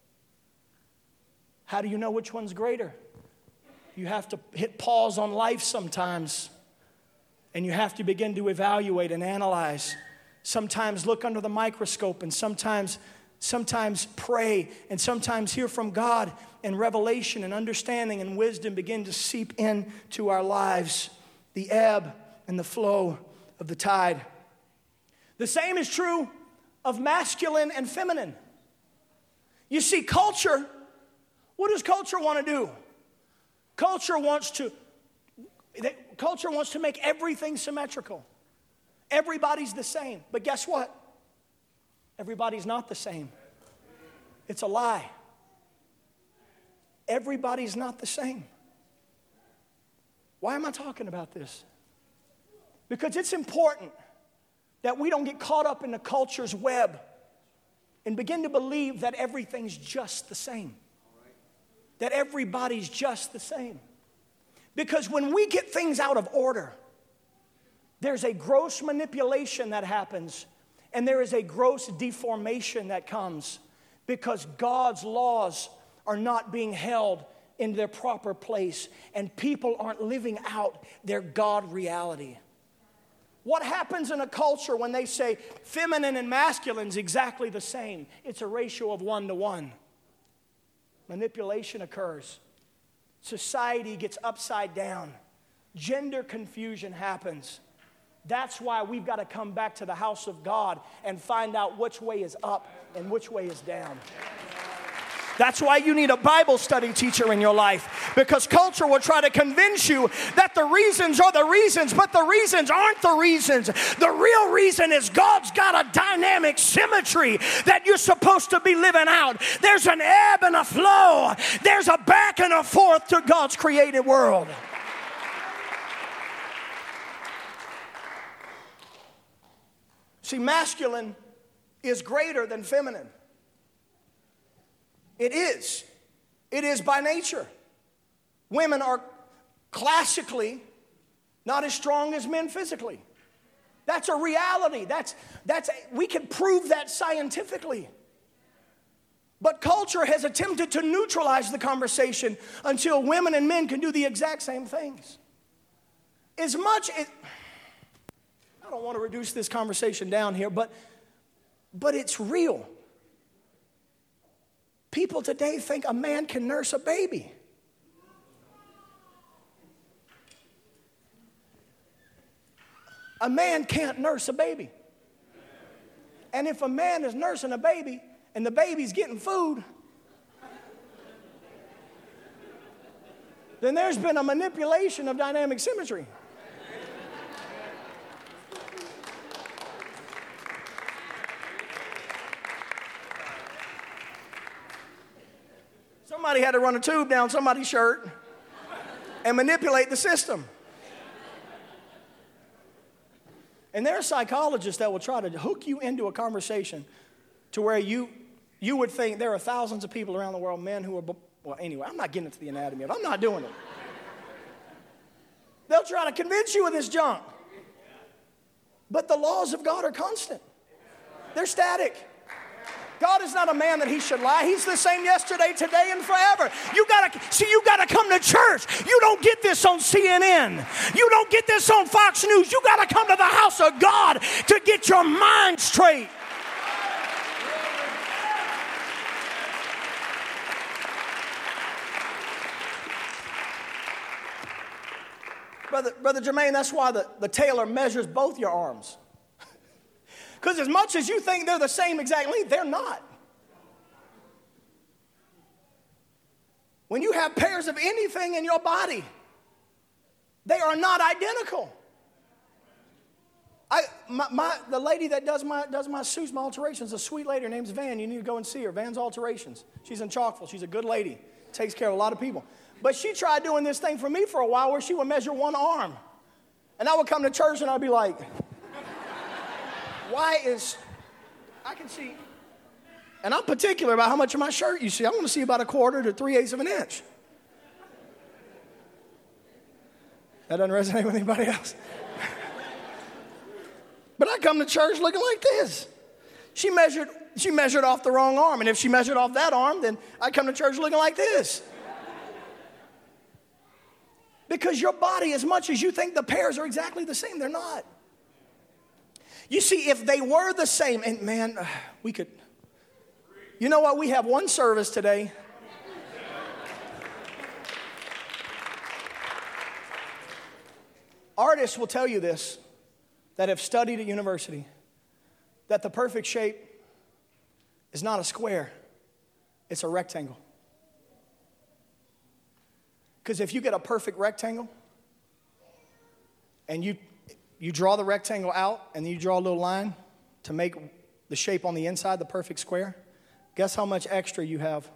How do you know which one's greater? You have to hit pause on life sometimes, and you have to begin to evaluate and analyze. Sometimes look under the microscope, and sometimes sometimes pray, and sometimes hear from God, and revelation and understanding and wisdom begin to seep into our lives. The ebb and the flow of the tide. The same is true of masculine and feminine. You see, culture, what does culture want to do? Culture wants to, culture wants to make everything symmetrical. Everybody's the same. But guess what? Everybody's not the same. It's a lie. Everybody's not the same. Why am I talking about this? Because it's important that we don't get caught up in the culture's web and begin to believe that everything's just the same. That everybody's just the same. Because when we get things out of order, there's a gross manipulation that happens, and there is a gross deformation that comes because God's laws are not being held in their proper place, and people aren't living out their God reality. What happens in a culture when they say feminine and masculine is exactly the same? It's a ratio of one to one. Manipulation occurs. Society gets upside down. Gender confusion happens. That's why we've got to come back to the house of God and find out which way is up and which way is down. That's why you need a Bible study teacher in your life, because culture will try to convince you that the reasons are the reasons, but the reasons aren't the reasons. The real reason is God's got a dynamic symmetry that you're supposed to be living out. There's an ebb and a flow. There's a back and a forth to God's created world. See, masculine is greater than feminine. It is. It is by nature. Women are classically not as strong as men physically. That's a reality. That's, that's, we can prove that scientifically. But culture has attempted to neutralize the conversation until women and men can do the exact same things. As much as, I don't want to reduce this conversation down here, but, but it's real. People today think a man can nurse a baby. A man can't nurse a baby. And if a man is nursing a baby and the baby's getting food, then there's been a manipulation of dynamic symmetry. Somebody had to run a tube down somebody's shirt and manipulate the system. And there are psychologists that will try to hook you into a conversation to where you, you would think there are thousands of people around the world, men who are, well, anyway, I'm not getting into the anatomy of it. I'm not doing it. They'll try to convince you of this junk. But the laws of God are constant. They're static. God is not a man that he should lie. He's the same yesterday, today, and forever. You gotta see. You gotta come to church. You don't get this on C N N. You don't get this on Fox News. You gotta come to the house of God to get your mind straight. Brother, Brother Jermaine, that's why the, the tailor measures both your arms. Because as much as you think they're the same exact length, they're not. When you have pairs of anything in your body, they are not identical. I, my, my, the lady that does my, does my suits, my alterations, a sweet lady. Her name's Van. You need to go and see her. Van's Alterations. She's in Chalkville. She's a good lady. Takes care of a lot of people. But she tried doing this thing for me for a while where she would measure one arm. And I would come to church and I'd be like, why is, I can see, and I'm particular about how much of my shirt you see. I want to see about a quarter to three-eighths of an inch. That doesn't resonate with anybody else. But I come to church looking like this. She measured, she measured off the wrong arm. And if she measured off that arm, then I come to church looking like this. Because your body, as much as you think the pairs are exactly the same, they're not. You see, if they were the same, and man, we could, you know what? We have one service today. Artists will tell you this, that have studied at university, that the perfect shape is not a square, it's a rectangle. Because if you get a perfect rectangle and you You draw the rectangle out, and then you draw a little line to make the shape on the inside the perfect square. Guess how much extra you have?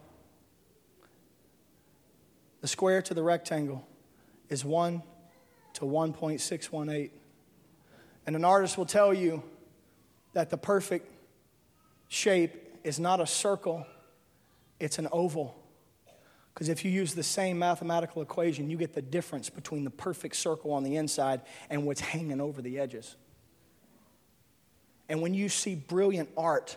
The square to the rectangle is one to one point six one eight. And an artist will tell you that the perfect shape is not a circle, it's an oval. Because if you use the same mathematical equation, you get the difference between the perfect circle on the inside and what's hanging over the edges. And when you see brilliant art,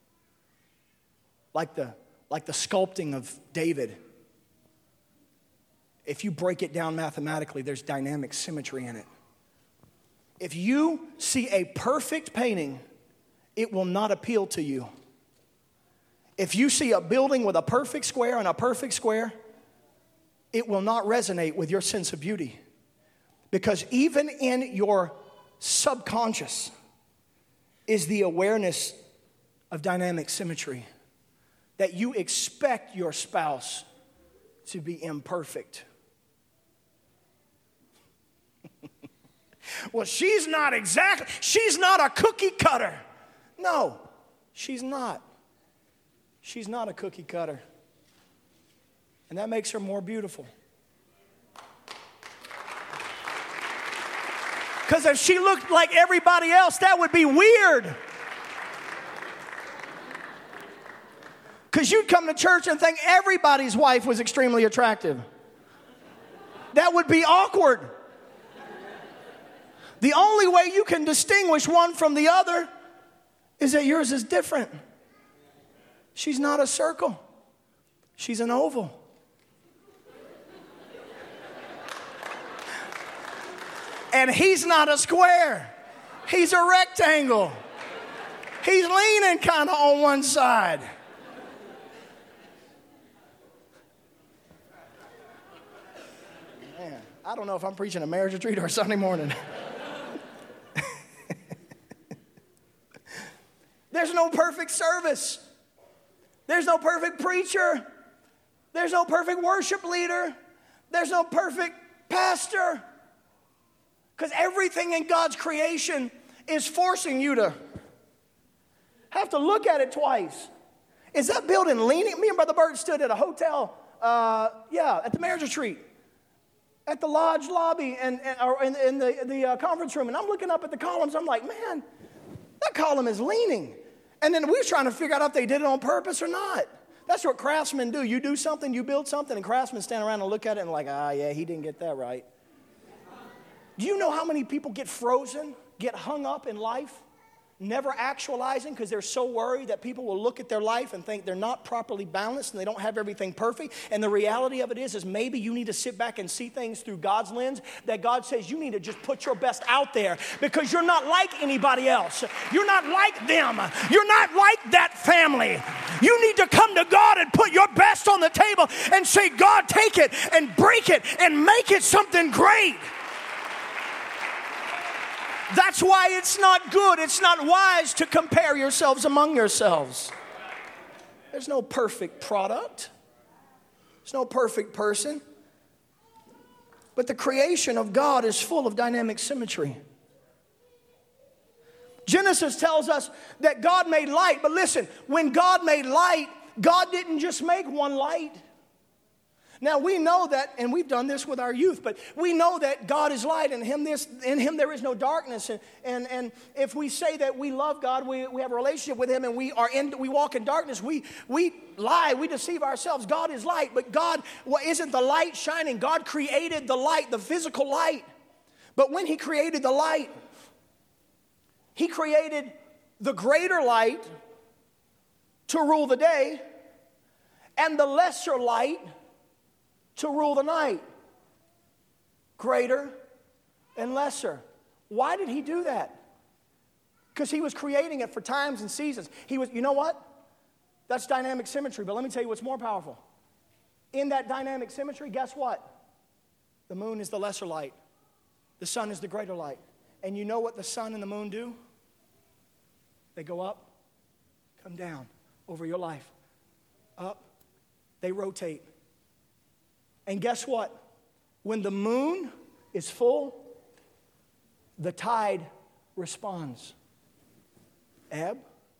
like the, like the sculpting of David, if you break it down mathematically, there's dynamic symmetry in it. If you see a perfect painting, it will not appeal to you. If you see a building with a perfect square and a perfect square, it will not resonate with your sense of beauty. Because even in your subconscious is the awareness of dynamic symmetry, that you expect your spouse to be imperfect. Well, she's not exactly, she's not a cookie cutter. No, she's not. She's not a cookie cutter. And that makes her more beautiful. Because if she looked like everybody else, that would be weird. Because you'd come to church and think everybody's wife was extremely attractive. That would be awkward. The only way you can distinguish one from the other is that yours is different. She's not a circle. She's an oval. And he's not a square. He's a rectangle. He's leaning kind of on one side. Man, I don't know if I'm preaching a marriage retreat or a Sunday morning. There's no perfect service. There's no perfect preacher. There's no perfect worship leader. There's no perfect pastor. Because everything in God's creation is forcing you to have to look at it twice. Is that building leaning? Me and Brother Bert stood at a hotel, uh, yeah, at the marriage retreat, at the lodge lobby, and, and or in, in the, the uh, conference room, and I'm looking up at the columns. I'm like, man, that column is leaning. And then we were trying to figure out if they did it on purpose or not. That's what craftsmen do. You do something, you build something, and craftsmen stand around and look at it and like, ah, yeah, he didn't get that right. Do you know how many people get frozen, get hung up in life, never actualizing because they're so worried that people will look at their life and think they're not properly balanced and they don't have everything perfect? And the reality of it is, is maybe you need to sit back and see things through God's lens, that God says you need to just put your best out there because you're not like anybody else. You're not like them. You're not like that family. You need to come to God and put your best on the table and say, God, take it and break it and make it something great. That's why it's not good, it's not wise to compare yourselves among yourselves. There's no perfect product. There's no perfect person. But the creation of God is full of dynamic symmetry. Genesis tells us that God made light. But listen, when God made light, God didn't just make one light. Now we know that, and we've done this with our youth, but we know that God is light, and in him, this, in him there is no darkness. And, and, and if we say that we love God, we, we have a relationship with him, and we are in, we walk in darkness, we, we lie, we deceive ourselves. God is light, but God well, isn't the light shining. God created the light, the physical light. But when he created the light, he created the greater light to rule the day, and the lesser light to rule the night. Greater and lesser. Why did he do that? Because he was creating it for times and seasons. He was, you know what? That's dynamic symmetry. But let me tell you what's more powerful. In that dynamic symmetry, guess what? The moon is the lesser light. The sun is the greater light. And you know what the sun and the moon do? They go up, come down over your life. Up. They rotate. And guess what? When the moon is full, the tide responds. Ebb,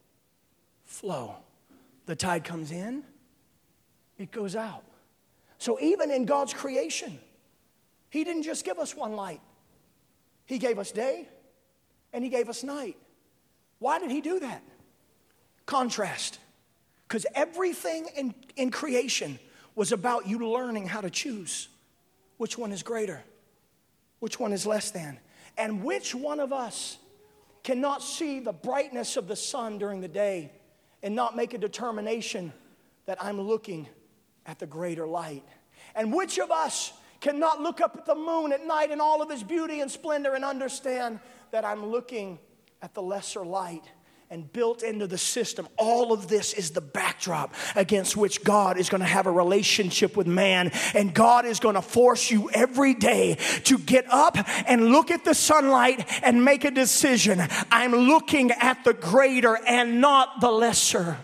flow. The tide comes in, it goes out. So even in God's creation, he didn't just give us one light. He gave us day and he gave us night. Why did he do that? Contrast. Because everything in, in creation was about you learning how to choose which one is greater, which one is less than, and which one of us cannot see the brightness of the sun during the day and not make a determination that I'm looking at the greater light. And which of us cannot look up at the moon at night in all of its beauty and splendor and understand that I'm looking at the lesser light. And built into the system, all of this is the backdrop against which God is going to have a relationship with man. And God is going to force you every day to get up and look at the sunlight and make a decision. I'm looking at the greater and not the lesser.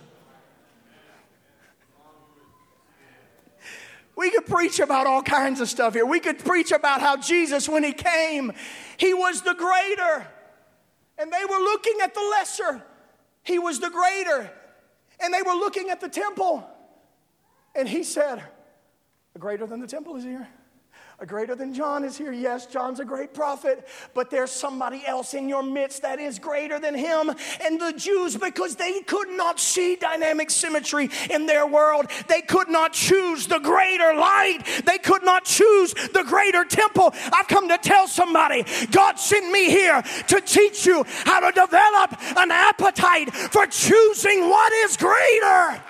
We could preach about all kinds of stuff here. We could preach about how Jesus, when he came, he was the greater. And they were looking at the lesser. He was the greater. And they were looking at the temple. And he said, a greater than the temple is here. A greater than John is here. Yes, John's a great prophet, but there's somebody else in your midst that is greater than him. And the Jews, because they could not see dynamic symmetry in their world, they could not choose the greater light. They could not choose the greater temple. I've come to tell somebody, God sent me here to teach you how to develop an appetite for choosing what is greater.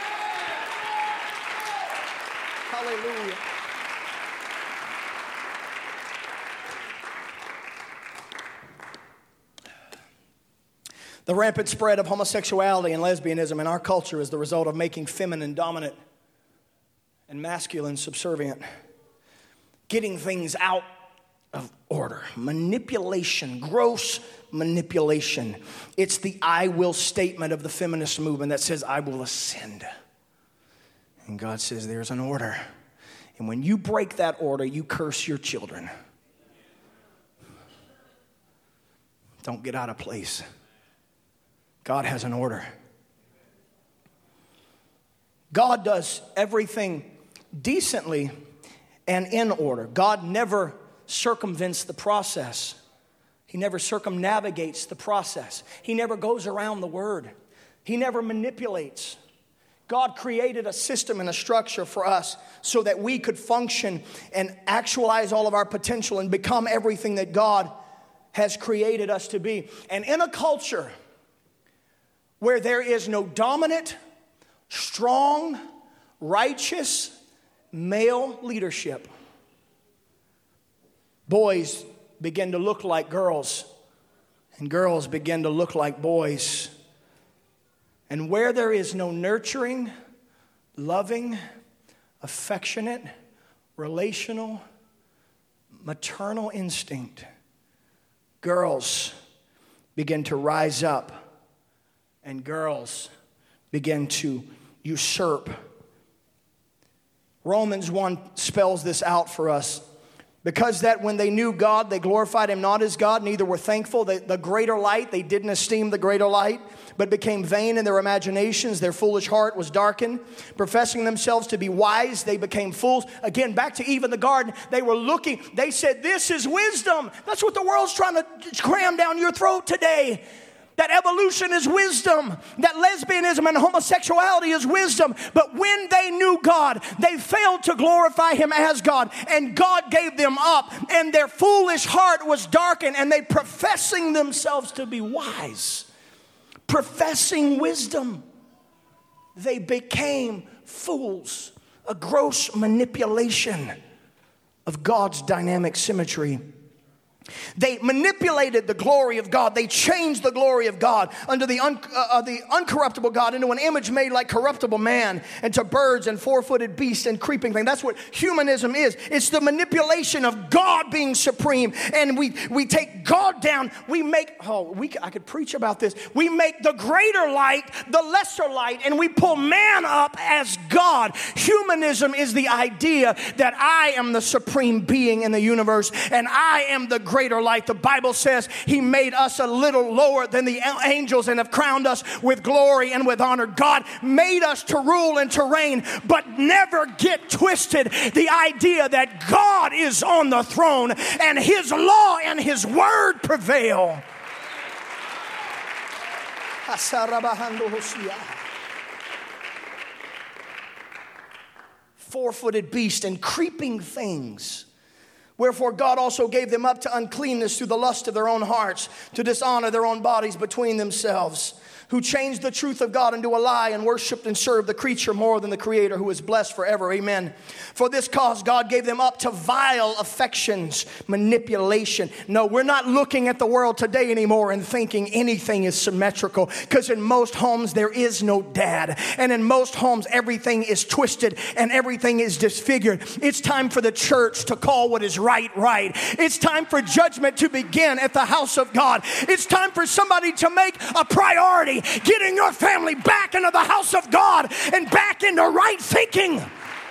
Hallelujah. The rampant spread of homosexuality and lesbianism in our culture is the result of making feminine dominant and masculine subservient. Getting things out of order. Manipulation, gross manipulation. It's the I will statement of the feminist movement that says, I will ascend. And God says there's an order. And when you break that order, you curse your children. Don't get out of place. God has an order. God does everything decently and in order. God never circumvents the process. He never circumnavigates the process. He never goes around the word. He never manipulates. God created a system and a structure for us so that we could function and actualize all of our potential and become everything that God has created us to be. And in a culture where there is no dominant, strong, righteous male leadership, boys begin to look like girls, and girls begin to look like boys. And where there is no nurturing, loving, affectionate, relational, maternal instinct, girls begin to rise up, and girls begin to usurp. Romans one spells this out for us. Because that when they knew God, they glorified him not as God, neither were thankful. They, the greater light, they didn't esteem the greater light, but became vain in their imaginations. Their foolish heart was darkened. Professing themselves to be wise, they became fools. Again, back to Eve in the garden, they were looking. They said, this is wisdom. That's what the world's trying to cram down your throat today. That evolution is wisdom. That lesbianism and homosexuality is wisdom. But when they knew God, they failed to glorify him as God. And God gave them up. And their foolish heart was darkened. And they professing themselves to be wise, professing wisdom, they became fools. A gross manipulation of God's dynamic symmetry. They manipulated the glory of God. They changed the glory of God under the, un, uh, the uncorruptible God into an image made like corruptible man, and to birds and four-footed beasts and creeping things. That's what humanism is. It's the manipulation of God being supreme. And we, we take God down. We make, oh, we, I could preach about this. We make the greater light the lesser light, and we pull man up as God. Humanism is the idea that I am the supreme being in the universe, and I am the greater greater light. The Bible says he made us a little lower than the angels and have crowned us with glory and with honor. God made us to rule and to reign, but never get twisted the idea that God is on the throne and his law and his word prevail. Four-footed beast and creeping things. Wherefore God also gave them up to uncleanness through the lust of their own hearts, to dishonor their own bodies between themselves, who changed the truth of God into a lie and worshiped and served the creature more than the Creator, who is blessed forever. Amen. For this cause God gave them up to vile affections, manipulation. No, we're not looking at the world today anymore and thinking anything is symmetrical, because in most homes there is no dad. And in most homes everything is twisted and everything is disfigured. It's time for the church to call what is right, right. It's time for judgment to begin at the house of God. It's time for somebody to make a priority getting your family back into the house of God and back into right thinking.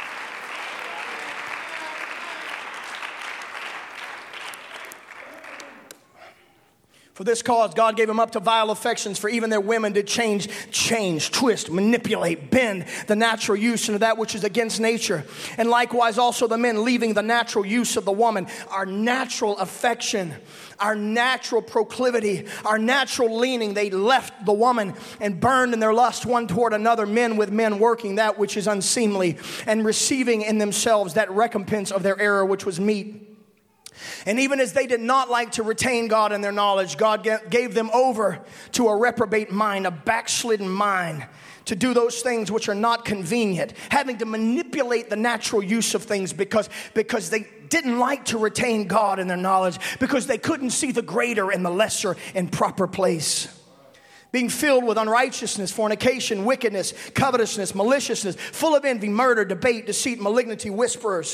For this cause God gave them up to vile affections, for even their women did change, change, twist, manipulate, bend the natural use into that which is against nature. And likewise also the men, leaving the natural use of the woman, our natural affection, our natural proclivity, our natural leaning, they left the woman and burned in their lust one toward another, men with men, working that which is unseemly, and receiving in themselves that recompense of their error which was meet. And even as they did not like to retain God in their knowledge, God gave them over to a reprobate mind, a backslidden mind, to do those things which are not convenient, having to manipulate the natural use of things because, because they didn't like to retain God in their knowledge, because they couldn't see the greater and the lesser in proper place. Being filled with unrighteousness, fornication, wickedness, covetousness, maliciousness, full of envy, murder, debate, deceit, malignity, whisperers,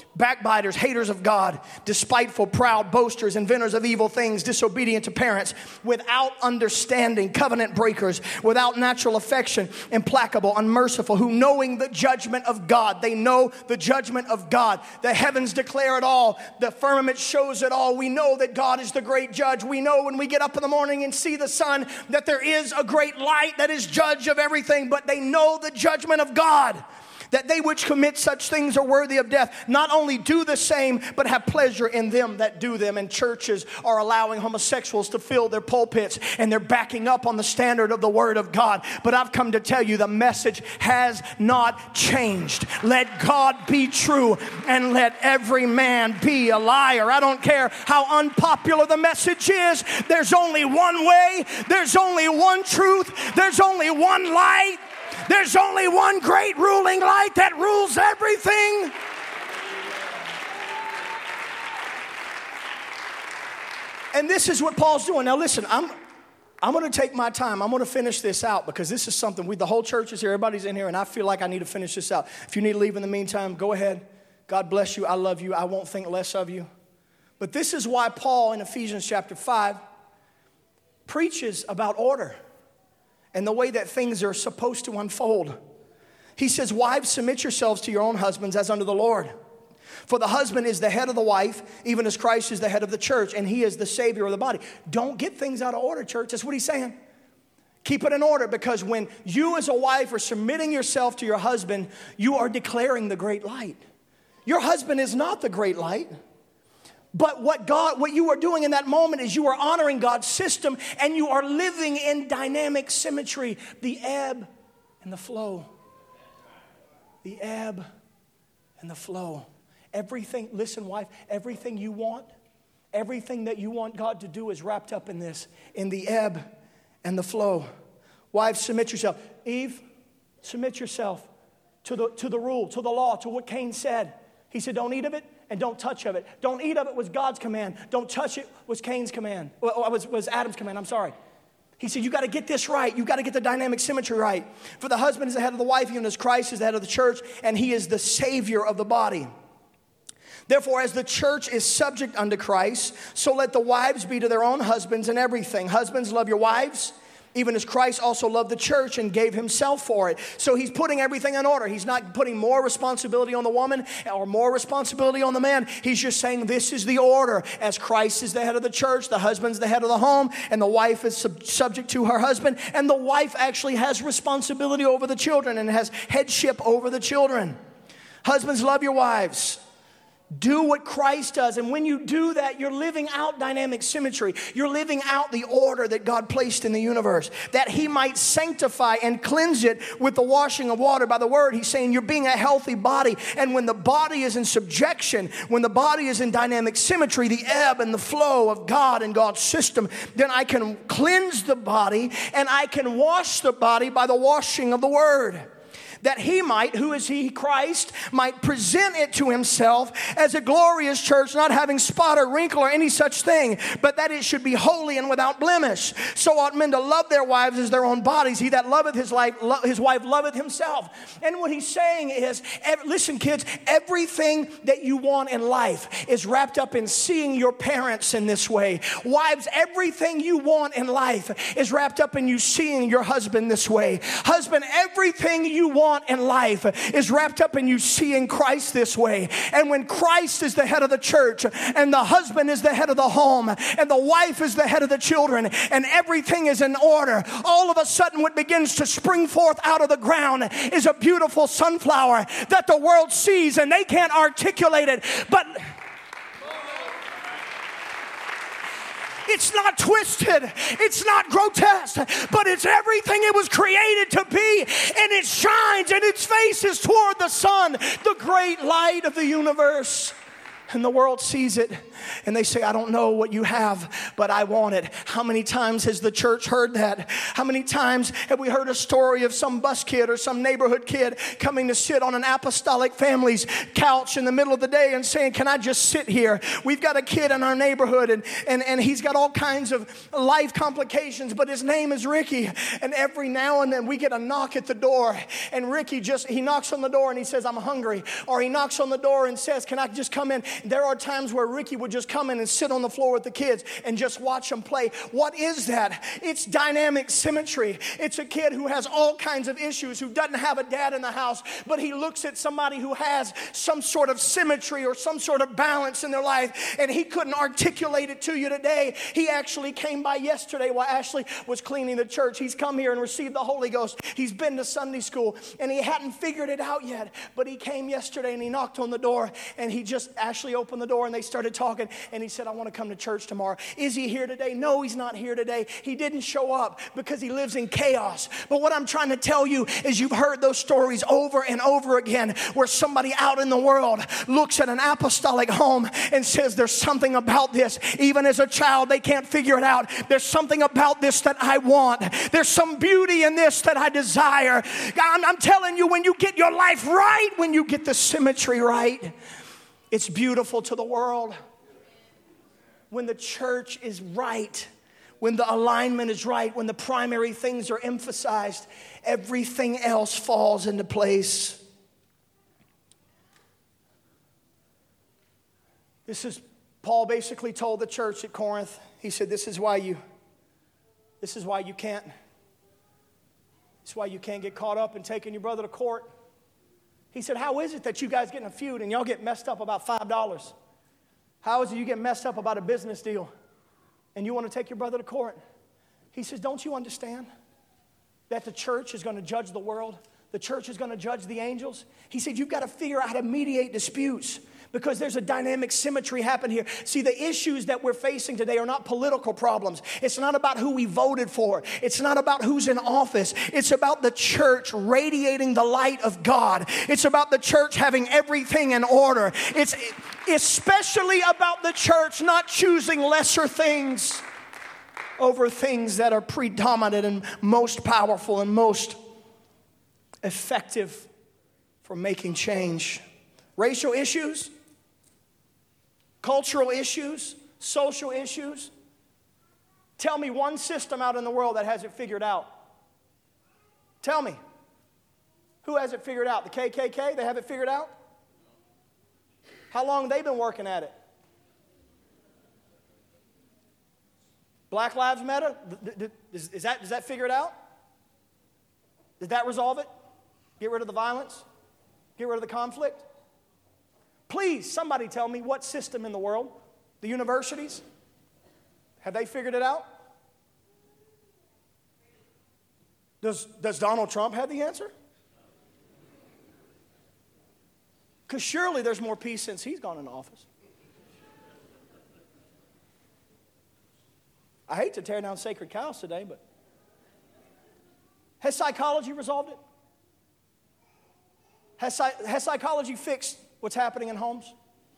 backbiters, haters of God, despiteful, proud, boasters, inventors of evil things, disobedient to parents, without understanding, covenant breakers, without natural affection, implacable, unmerciful, who knowing the judgment of God, they know the judgment of God. The heavens declare it all. The firmament shows it all. We know that God is the great judge. We know when we get up in the morning and see the sun that there is a great light that is judge of everything, but they know the judgment of God. That they which commit such things are worthy of death. Not only do the same, but have pleasure in them that do them. And churches are allowing homosexuals to fill their pulpits, and they're backing up on the standard of the Word of God. But I've come to tell you, the message has not changed. Let God be true, and let every man be a liar. I don't care how unpopular the message is. There's only one way. There's only one truth. There's only one light. There's only one great ruling light that rules everything. And this is what Paul's doing. Now listen, I'm I'm going to take my time. I'm going to finish this out because this is something, we, the whole church is here, everybody's in here, and I feel like I need to finish this out. If you need to leave in the meantime, go ahead. God bless you. I love you. I won't think less of you. But this is why Paul in Ephesians chapter five preaches about order and the way that things are supposed to unfold. He says, wives, submit yourselves to your own husbands as unto the Lord. For the husband is the head of the wife, even as Christ is the head of the church, and he is the Savior of the body. Don't get things out of order, church. That's what he's saying. Keep it in order, because when you as a wife are submitting yourself to your husband, you are declaring the great light. Your husband is not the great light. But what God, what you are doing in that moment is you are honoring God's system, and you are living in dynamic symmetry. The ebb and the flow. The ebb and the flow. Everything, listen, wife, everything you want, everything that you want God to do is wrapped up in this, in the ebb and the flow. Wives, submit yourself. Eve, submit yourself to the, to the rule, to the law, to what Cain said. He said, don't eat of it. And don't touch of it. Don't eat of it was God's command. Don't touch it was Cain's command. Well, was, was Adam's command, I'm sorry. He said, you got to get this right. You got to get the dynamic symmetry right. For the husband is the head of the wife, even as Christ is the head of the church, and he is the Savior of the body. Therefore, as the church is subject unto Christ, so let the wives be to their own husbands in everything. Husbands, love your wives, even as Christ also loved the church and gave himself for it. So he's putting everything in order. He's not putting more responsibility on the woman or more responsibility on the man. He's just saying this is the order. As Christ is the head of the church, the husband's the head of the home, and the wife is sub- subject to her husband. And the wife actually has responsibility over the children and has headship over the children. Husbands, love your wives. Do what Christ does. And when you do that, you're living out dynamic symmetry. You're living out the order that God placed in the universe, that he might sanctify and cleanse it with the washing of water by the word. He's saying you're being a healthy body. And when the body is in subjection, when the body is in dynamic symmetry, the ebb and the flow of God and God's system, then I can cleanse the body and I can wash the body by the washing of the word. That he might, who is he, Christ, might present it to himself as a glorious church, not having spot or wrinkle or any such thing, but that it should be holy and without blemish. So ought men to love their wives as their own bodies. He that loveth his, life, lo- his wife loveth himself. And what he's saying is, ev- listen kids, everything that you want in life is wrapped up in seeing your parents in this way. Wives, everything you want in life is wrapped up in you seeing your husband this way. Husband, everything you want in life is wrapped up in you seeing Christ this way. And when Christ is the head of the church, and the husband is the head of the home, and the wife is the head of the children, and everything is in order, all of a sudden what begins to spring forth out of the ground is a beautiful sunflower that the world sees and they can't articulate it, but it's not twisted. It's not grotesque. But it's everything it was created to be. And it shines and its face is toward the sun, the great light of the universe. And the world sees it and they say, I don't know what you have, but I want it. How many times has the church heard that? How many times have we heard a story of some bus kid or some neighborhood kid coming to sit on an apostolic family's couch in the middle of the day and saying, can I just sit here? We've got a kid in our neighborhood and, and, and he's got all kinds of life complications, but his name is Ricky. And every now and then we get a knock at the door and Ricky just, he knocks on the door and he says, I'm hungry. Or he knocks on the door and says, can I just come in? There are times where Ricky would just come in and sit on the floor with the kids and just watch them play. What is that? It's dynamic symmetry. It's a kid who has all kinds of issues, who doesn't have a dad in the house, but he looks at somebody who has some sort of symmetry or some sort of balance in their life, and he couldn't articulate it to you today. He actually came by yesterday while Ashley was cleaning the church. He's come here and received the Holy Ghost. He's been to Sunday school, and he hadn't figured it out yet, but he came yesterday and he knocked on the door, and he just, Ashley opened the door and they started talking, and he said, I want to come to church tomorrow. Is he here today? No, he's not here today. He didn't show up because he lives in chaos. But what I'm trying to tell you is you've heard those stories over and over again where somebody out in the world looks at an apostolic home and says, there's something about this. Even as a child, they can't figure it out. There's something about this that I want. There's some beauty in this that I desire. I'm, I'm telling you, when you get your life right, when you get the symmetry right, it's beautiful to the world. When the church is right, when the alignment is right, when the primary things are emphasized, everything else falls into place. This is, Paul basically told the church at Corinth, he said, this is why you, this is why you can't, this is why you can't get caught up in taking your brother to court. He said, how is it that you guys get in a feud and y'all get messed up about five dollars? How is it you get messed up about a business deal and you want to take your brother to court? He says, don't you understand that the church is going to judge the world? The church is going to judge the angels? He said, you've got to figure out how to mediate disputes because there's a dynamic symmetry happen here. See, the issues that we're facing today are not political problems. It's not about who we voted for. It's not about who's in office. It's about the church radiating the light of God. It's about the church having everything in order. It's especially about the church not choosing lesser things over things that are predominant and most powerful and most effective for making change. Racial issues, cultural issues, social issues. Tell me one system out in the world that has it figured out. Tell me. Who has it figured out? The K K K? They have it figured out? How long have they been working at it? Black Lives Matter? Is, is that, does that figure it out? Did that resolve it? Get rid of the violence? Get rid of the conflict? Please, somebody tell me what system in the world? The universities? Have they figured it out? Does, does Donald Trump have the answer? Because surely there's more peace since he's gone into office. I hate to tear down sacred cows today, but has psychology resolved it? Has, has psychology fixed what's happening in homes?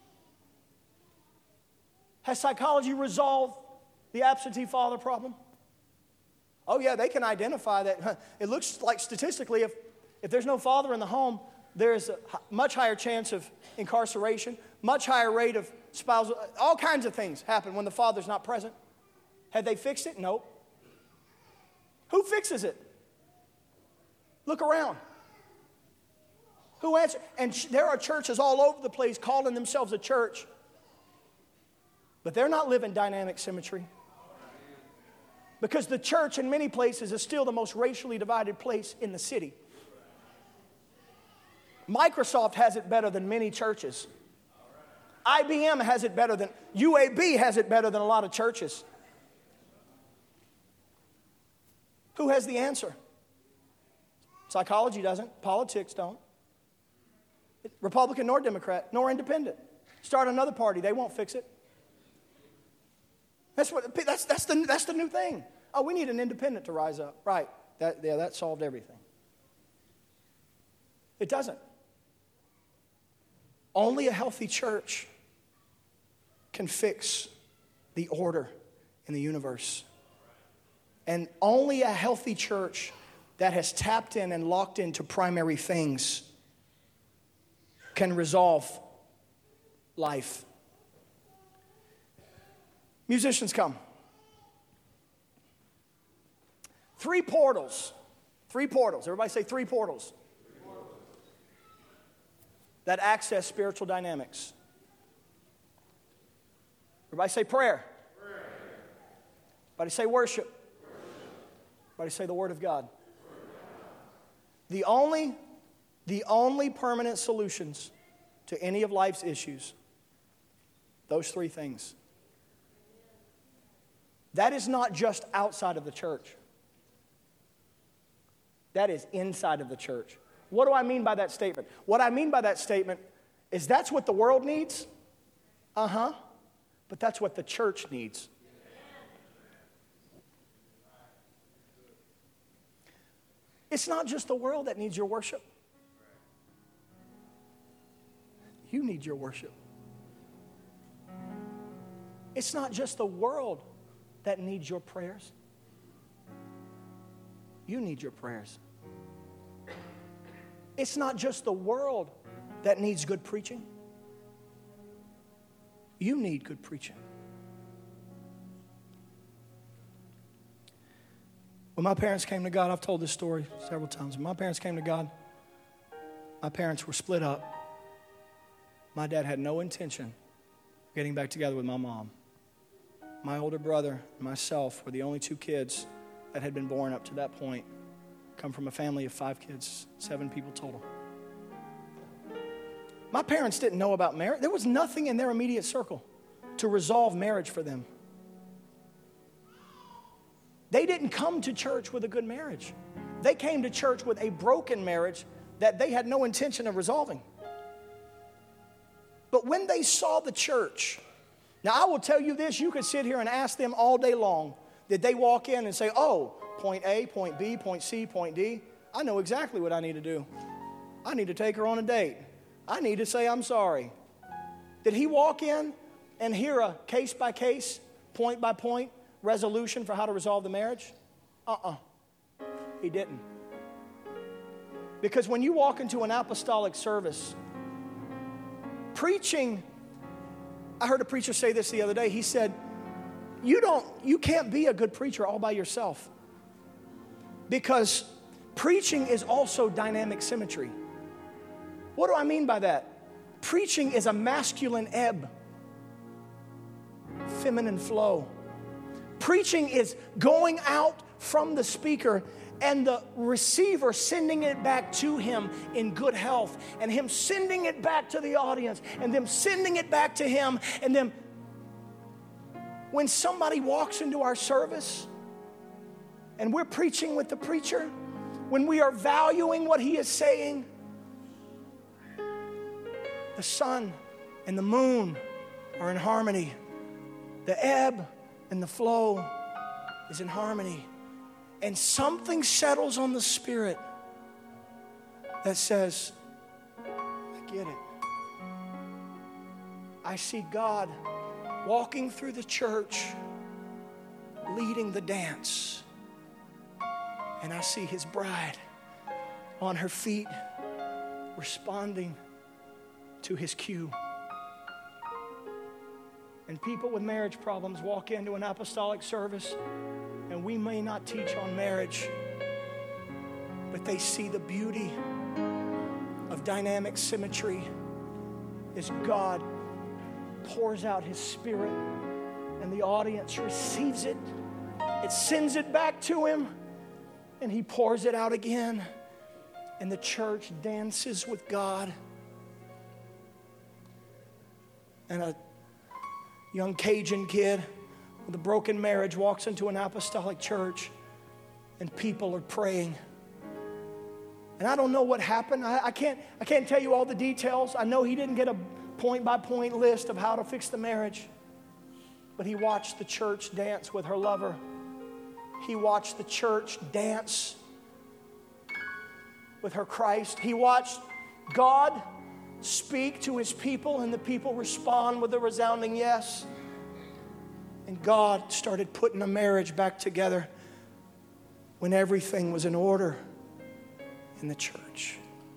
Has psychology resolved the absentee father problem? Oh yeah, they can identify that. It looks like statistically if, if there's no father in the home, there's a much higher chance of incarceration, much higher rate of spousal, all kinds of things happen when the father's not present. Have they fixed it? Nope. Who fixes it? Look around. Who answers? And sh- there are churches all over the place calling themselves a church, but they're not living dynamic symmetry. Because the church in many places is still the most racially divided place in the city. Microsoft has it better than many churches. I B M has it better than, U A B has it better than a lot of churches. Who has the answer? Psychology doesn't. Politics don't. Republican nor Democrat nor independent. Start another party, they won't fix it. That's what. That's that's the that's the new thing. Oh, we need an independent to rise up. Right. That yeah, that solved everything. It doesn't. Only a healthy church can fix the order in the universe. And only a healthy church that has tapped in and locked into primary things can resolve life. Musicians, come. Three portals. Three portals. Everybody say three portals. Three portals. That access spiritual dynamics. Everybody say prayer. Prayer. Everybody say worship. Worship. Everybody say the Word of God. Word of God. The only, the only permanent solutions to any of life's issues, those three things. That is not just outside of the church. That is inside of the church. What do I mean by that statement? What I mean by that statement is that's what the world needs. Uh-huh. But that's what the church needs. It's not just the world that needs your worship. You need your worship. It's not just the world that needs your prayers. You need your prayers. It's not just the world that needs good preaching. You need good preaching. When my parents came to God, I've told this story several times. When my parents came to God, my parents were split up. My dad had no intention of getting back together with my mom. My older brother and myself were the only two kids that had been born up to that point. Come from a family of five kids, seven people total. My parents didn't know about marriage. There was nothing in their immediate circle to resolve marriage for them. They didn't come to church with a good marriage. They came to church with a broken marriage that they had no intention of resolving. But when they saw the church, now I will tell you this, you could sit here and ask them all day long, did they walk in and say, oh, point A, point B, point C, point D, I know exactly what I need to do. I need to take her on a date. I need to say I'm sorry. Did he walk in and hear a case by case, point by point resolution for how to resolve the marriage? Uh-uh. He didn't. Because when you walk into an apostolic service, preaching, I heard a preacher say this the other day. He said, you don't, you can't be a good preacher all by yourself. Because preaching is also dynamic symmetry. What do I mean by that? Preaching is a masculine ebb, feminine flow. Preaching is going out from the speaker and the receiver sending it back to him in good health, and him sending it back to the audience, and them sending it back to him, and then when somebody walks into our service and we're preaching with the preacher, when we are valuing what he is saying, the sun and the moon are in harmony. The ebb and the flow is in harmony. And something settles on the spirit that says, I get it. I see God walking through the church, leading the dance. And I see his bride on her feet, responding to his cue. And people with marriage problems walk into an apostolic service, and we may not teach on marriage, but they see the beauty of dynamic symmetry as God pours out his spirit and the audience receives it. It sends it back to him, and he pours it out again, and the church dances with God. And a young Cajun kid with a broken marriage walks into an apostolic church, and people are praying. And I don't know what happened. I, I can't I can't tell you all the details. I know he didn't get a point-by-point list of how to fix the marriage, but he watched the church dance with her lover. He watched the church dance with her Christ. He watched God speak to his people, and the people respond with a resounding yes. And God started putting a marriage back together when everything was in order in the church.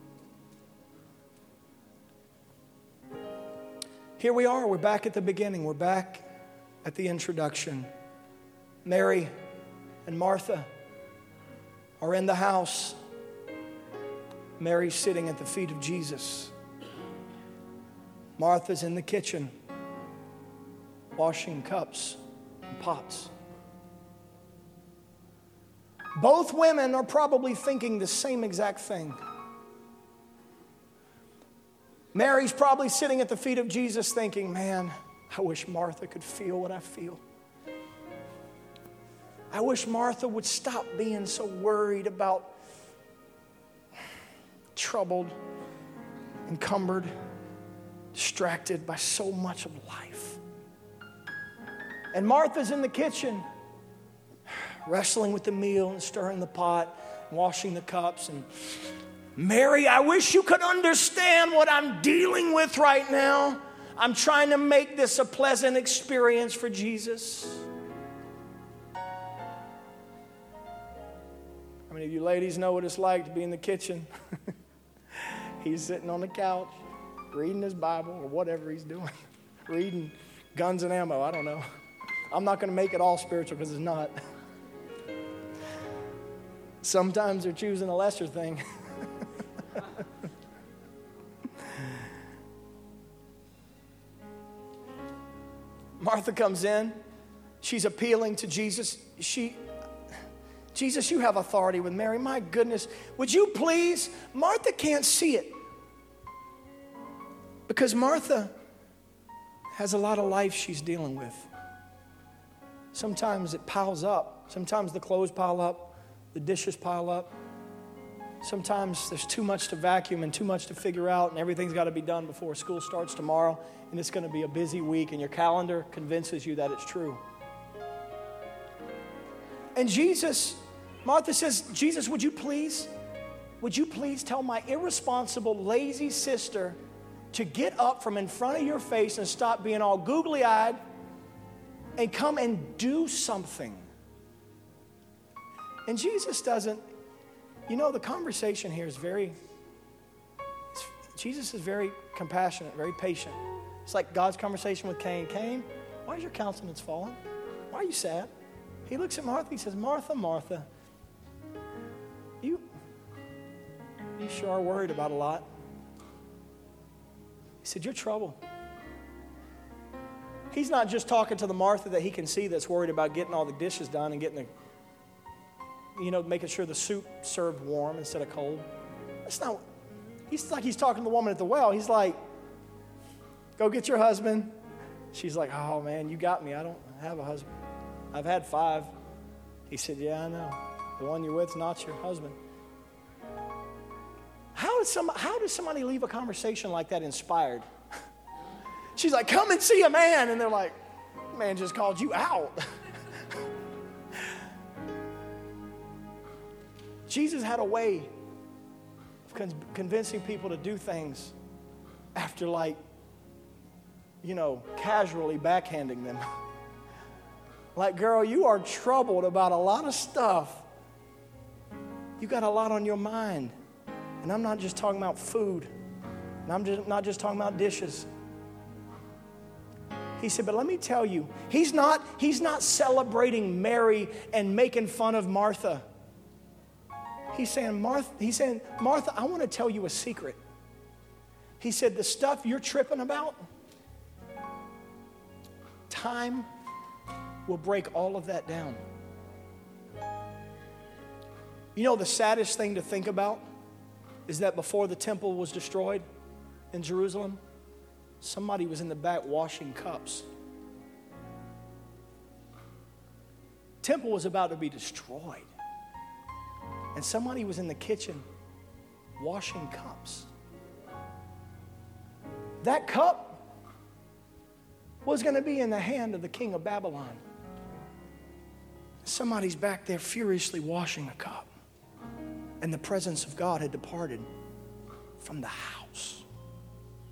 Here we are. We're back at the beginning. We're back at the introduction. Mary and Martha are in the house. Mary's sitting at the feet of Jesus. Martha's in the kitchen, washing cups and pots. Both women are probably thinking the same exact thing. Mary's probably sitting at the feet of Jesus thinking, man, I wish Martha could feel what I feel. I wish Martha would stop being so worried about, troubled, encumbered, distracted by so much of life. And Martha's in the kitchen, wrestling with the meal and stirring the pot, and washing the cups. And Mary, I wish you could understand what I'm dealing with right now. I'm trying to make this a pleasant experience for Jesus. How many of you ladies know what it's like to be in the kitchen? He's sitting on the couch, reading his Bible or whatever he's doing. Reading Guns and Ammo, I don't know. I'm not going to make it all spiritual because it's not. Sometimes they're choosing a lesser thing. Martha comes in. She's appealing to Jesus. She, Jesus, you have authority with Mary. My goodness, would you please? Martha can't see it. Because Martha has a lot of life she's dealing with. Sometimes it piles up. Sometimes the clothes pile up. The dishes pile up. Sometimes there's too much to vacuum and too much to figure out, and everything's got to be done before school starts tomorrow, and it's going to be a busy week, and your calendar convinces you that it's true. And Jesus, Martha says, Jesus, would you please, would you please tell my irresponsible, lazy sister to get up from in front of your face and stop being all googly-eyed and come and do something? And Jesus doesn't, you know, the conversation here is very, Jesus is very compassionate, very patient. It's like God's conversation with Cain. Cain, why is your countenance fallen? Why are you sad? He looks at Martha, he says, Martha, Martha, you, you sure are worried about a lot. He said, you're trouble. He's not just talking to the Martha that he can see that's worried about getting all the dishes done and getting the, you know, making sure the soup served warm instead of cold. That's not, he's like he's talking to the woman at the well. He's like, go get your husband. She's like, oh man, you got me. I don't have a husband. I've had five. He said, yeah, I know. The one you're with's not your husband. How does some, how does somebody leave a conversation like that inspired? She's like, come and see a man. And they're like, man just called you out. Jesus had a way of con- convincing people to do things after, like, you know, casually backhanding them. Like, girl, you are troubled about a lot of stuff. You got a lot on your mind. And I'm not just talking about food. And I'm just, not just talking about dishes. He said, but let me tell you, he's not, he's not celebrating Mary and making fun of Martha. He's saying, Martha, he's saying, Martha, I want to tell you a secret. He said, the stuff you're tripping about, time will break all of that down. You know, the saddest thing to think about is that before the temple was destroyed in Jerusalem, somebody was in the back washing cups. Temple was about to be destroyed. And somebody was in the kitchen washing cups. That cup was going to be in the hand of the king of Babylon. Somebody's back there furiously washing a cup. And the presence of God had departed from the house.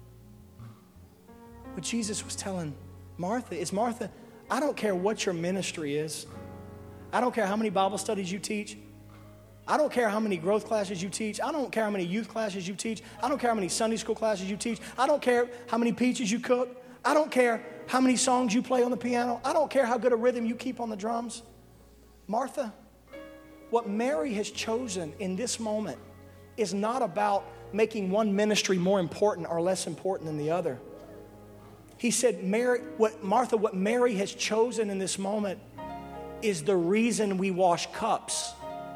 What Jesus was telling Martha is, Martha, I don't care what your ministry is. I don't care how many Bible studies you teach. I don't care how many growth classes you teach. I don't care how many youth classes you teach. I don't care how many Sunday school classes you teach. I don't care how many peaches you cook. I don't care how many songs you play on the piano. I don't care how good a rhythm you keep on the drums. Martha, what Mary has chosen in this moment is not about making one ministry more important or less important than the other. He said, Mary, what Martha, what Mary has chosen in this moment is the reason we wash cups.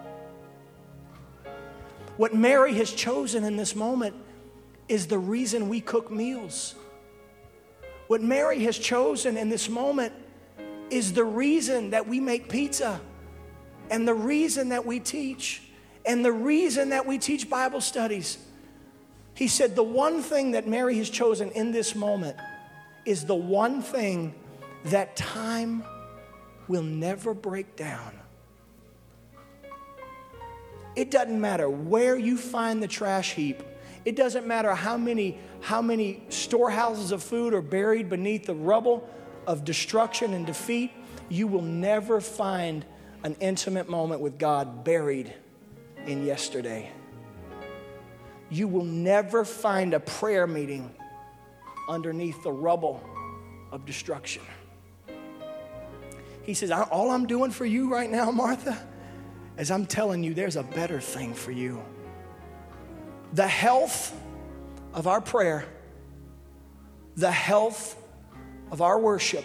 What Mary has chosen in this moment is the reason we cook meals. What Mary has chosen in this moment is the reason that we make pizza, and the reason that we teach, and the reason that we teach Bible studies. He said the one thing that Mary has chosen in this moment is the one thing that time will never break down. It doesn't matter where you find the trash heap. It doesn't matter how many, how many storehouses of food are buried beneath the rubble of destruction and defeat. You will never find an intimate moment with God buried in yesterday. You will never find a prayer meeting underneath the rubble of destruction. He says, all I'm doing for you right now, Martha, is I'm telling you there's a better thing for you. The health of our prayer, the health of our worship,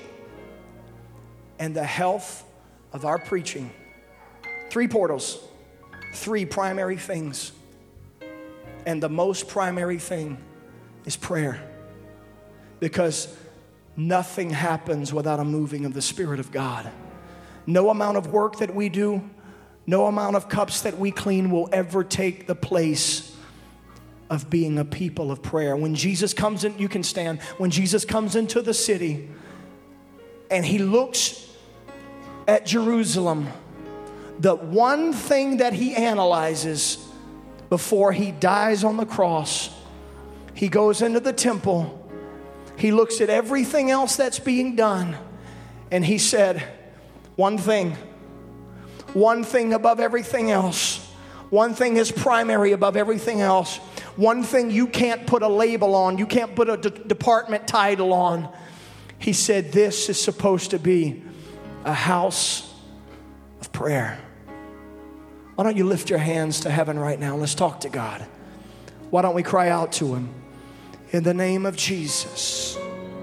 and the health of our preaching. Three portals, three primary things. And the most primary thing is prayer. Because nothing happens without a moving of the Spirit of God. No amount of work that we do, no amount of cups that we clean will ever take the place of being a people of prayer. When Jesus comes in, you can stand. When Jesus comes into the city and he looks at Jerusalem, the one thing that he analyzes before he dies on the cross, he goes into the temple. He looks at everything else that's being done, and he said, one thing, one thing above everything else, one thing is primary above everything else, one thing you can't put a label on, you can't put a de- department title on. He said, this is supposed to be a house of prayer. Why don't you lift your hands to heaven right now? Let's talk to God. Why don't we cry out to him? In the name of Jesus.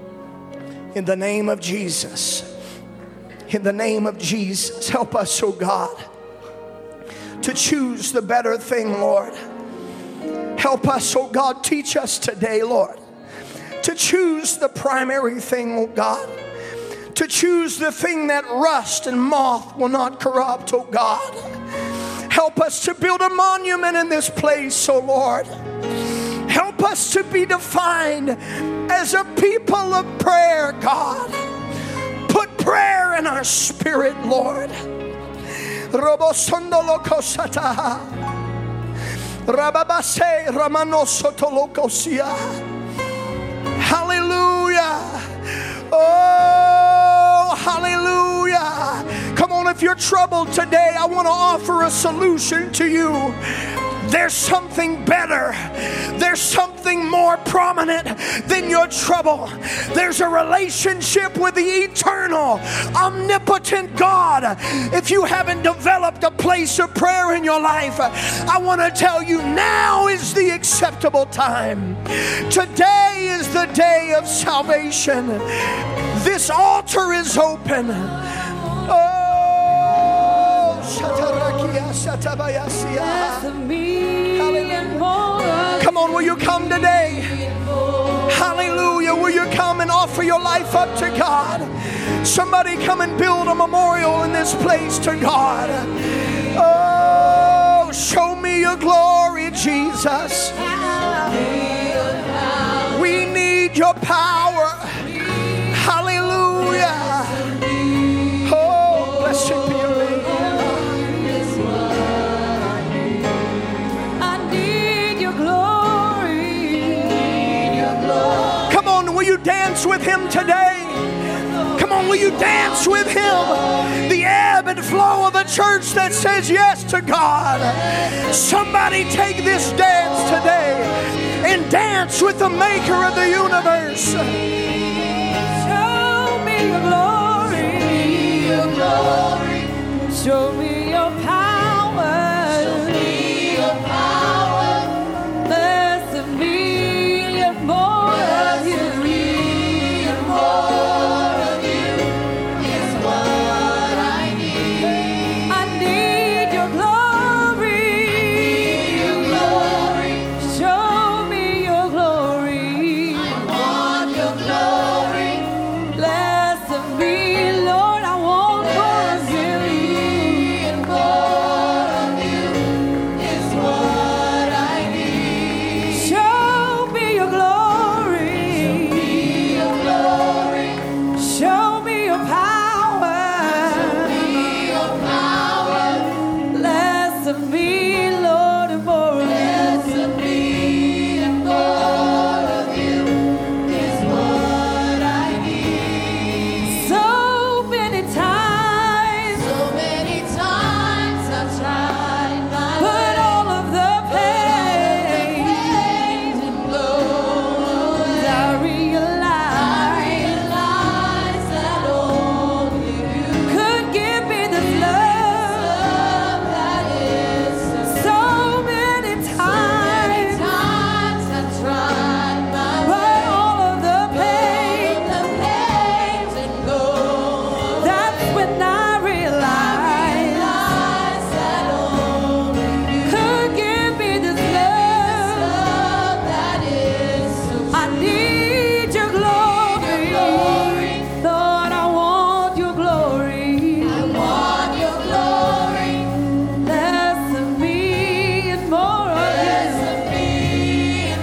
In the name of Jesus. In the name of Jesus. Help us, oh God, to choose the better thing, Lord. Help us, oh God, teach us today, Lord, to choose the primary thing, oh God. To choose the thing that rust and moth will not corrupt, oh God. Help us to build a monument in this place, oh Lord. Help us to be defined as a people of prayer, God. Put prayer in our spirit, Lord. Hallelujah. Oh, hallelujah. Come on, if you're troubled today, I want to offer a solution to you. There's something better. There's something more prominent than your trouble. There's a relationship with the eternal, omnipotent God. If you haven't developed a place of prayer in your life, I want to tell you now is the acceptable time. Today is the day of salvation. This altar is open. Oh, come on, will you come today? Hallelujah. Will you come and offer your life up to God? Somebody come and build a memorial in this place to God. Oh, show me your glory, Jesus. We need your power. Hallelujah. Oh, blessed be your name. dance with Him today? Come on, will you dance with Him? The ebb and flow of a church that says yes to God. Somebody take this dance today and dance with the Maker of the universe. Show me your glory. Show me your power.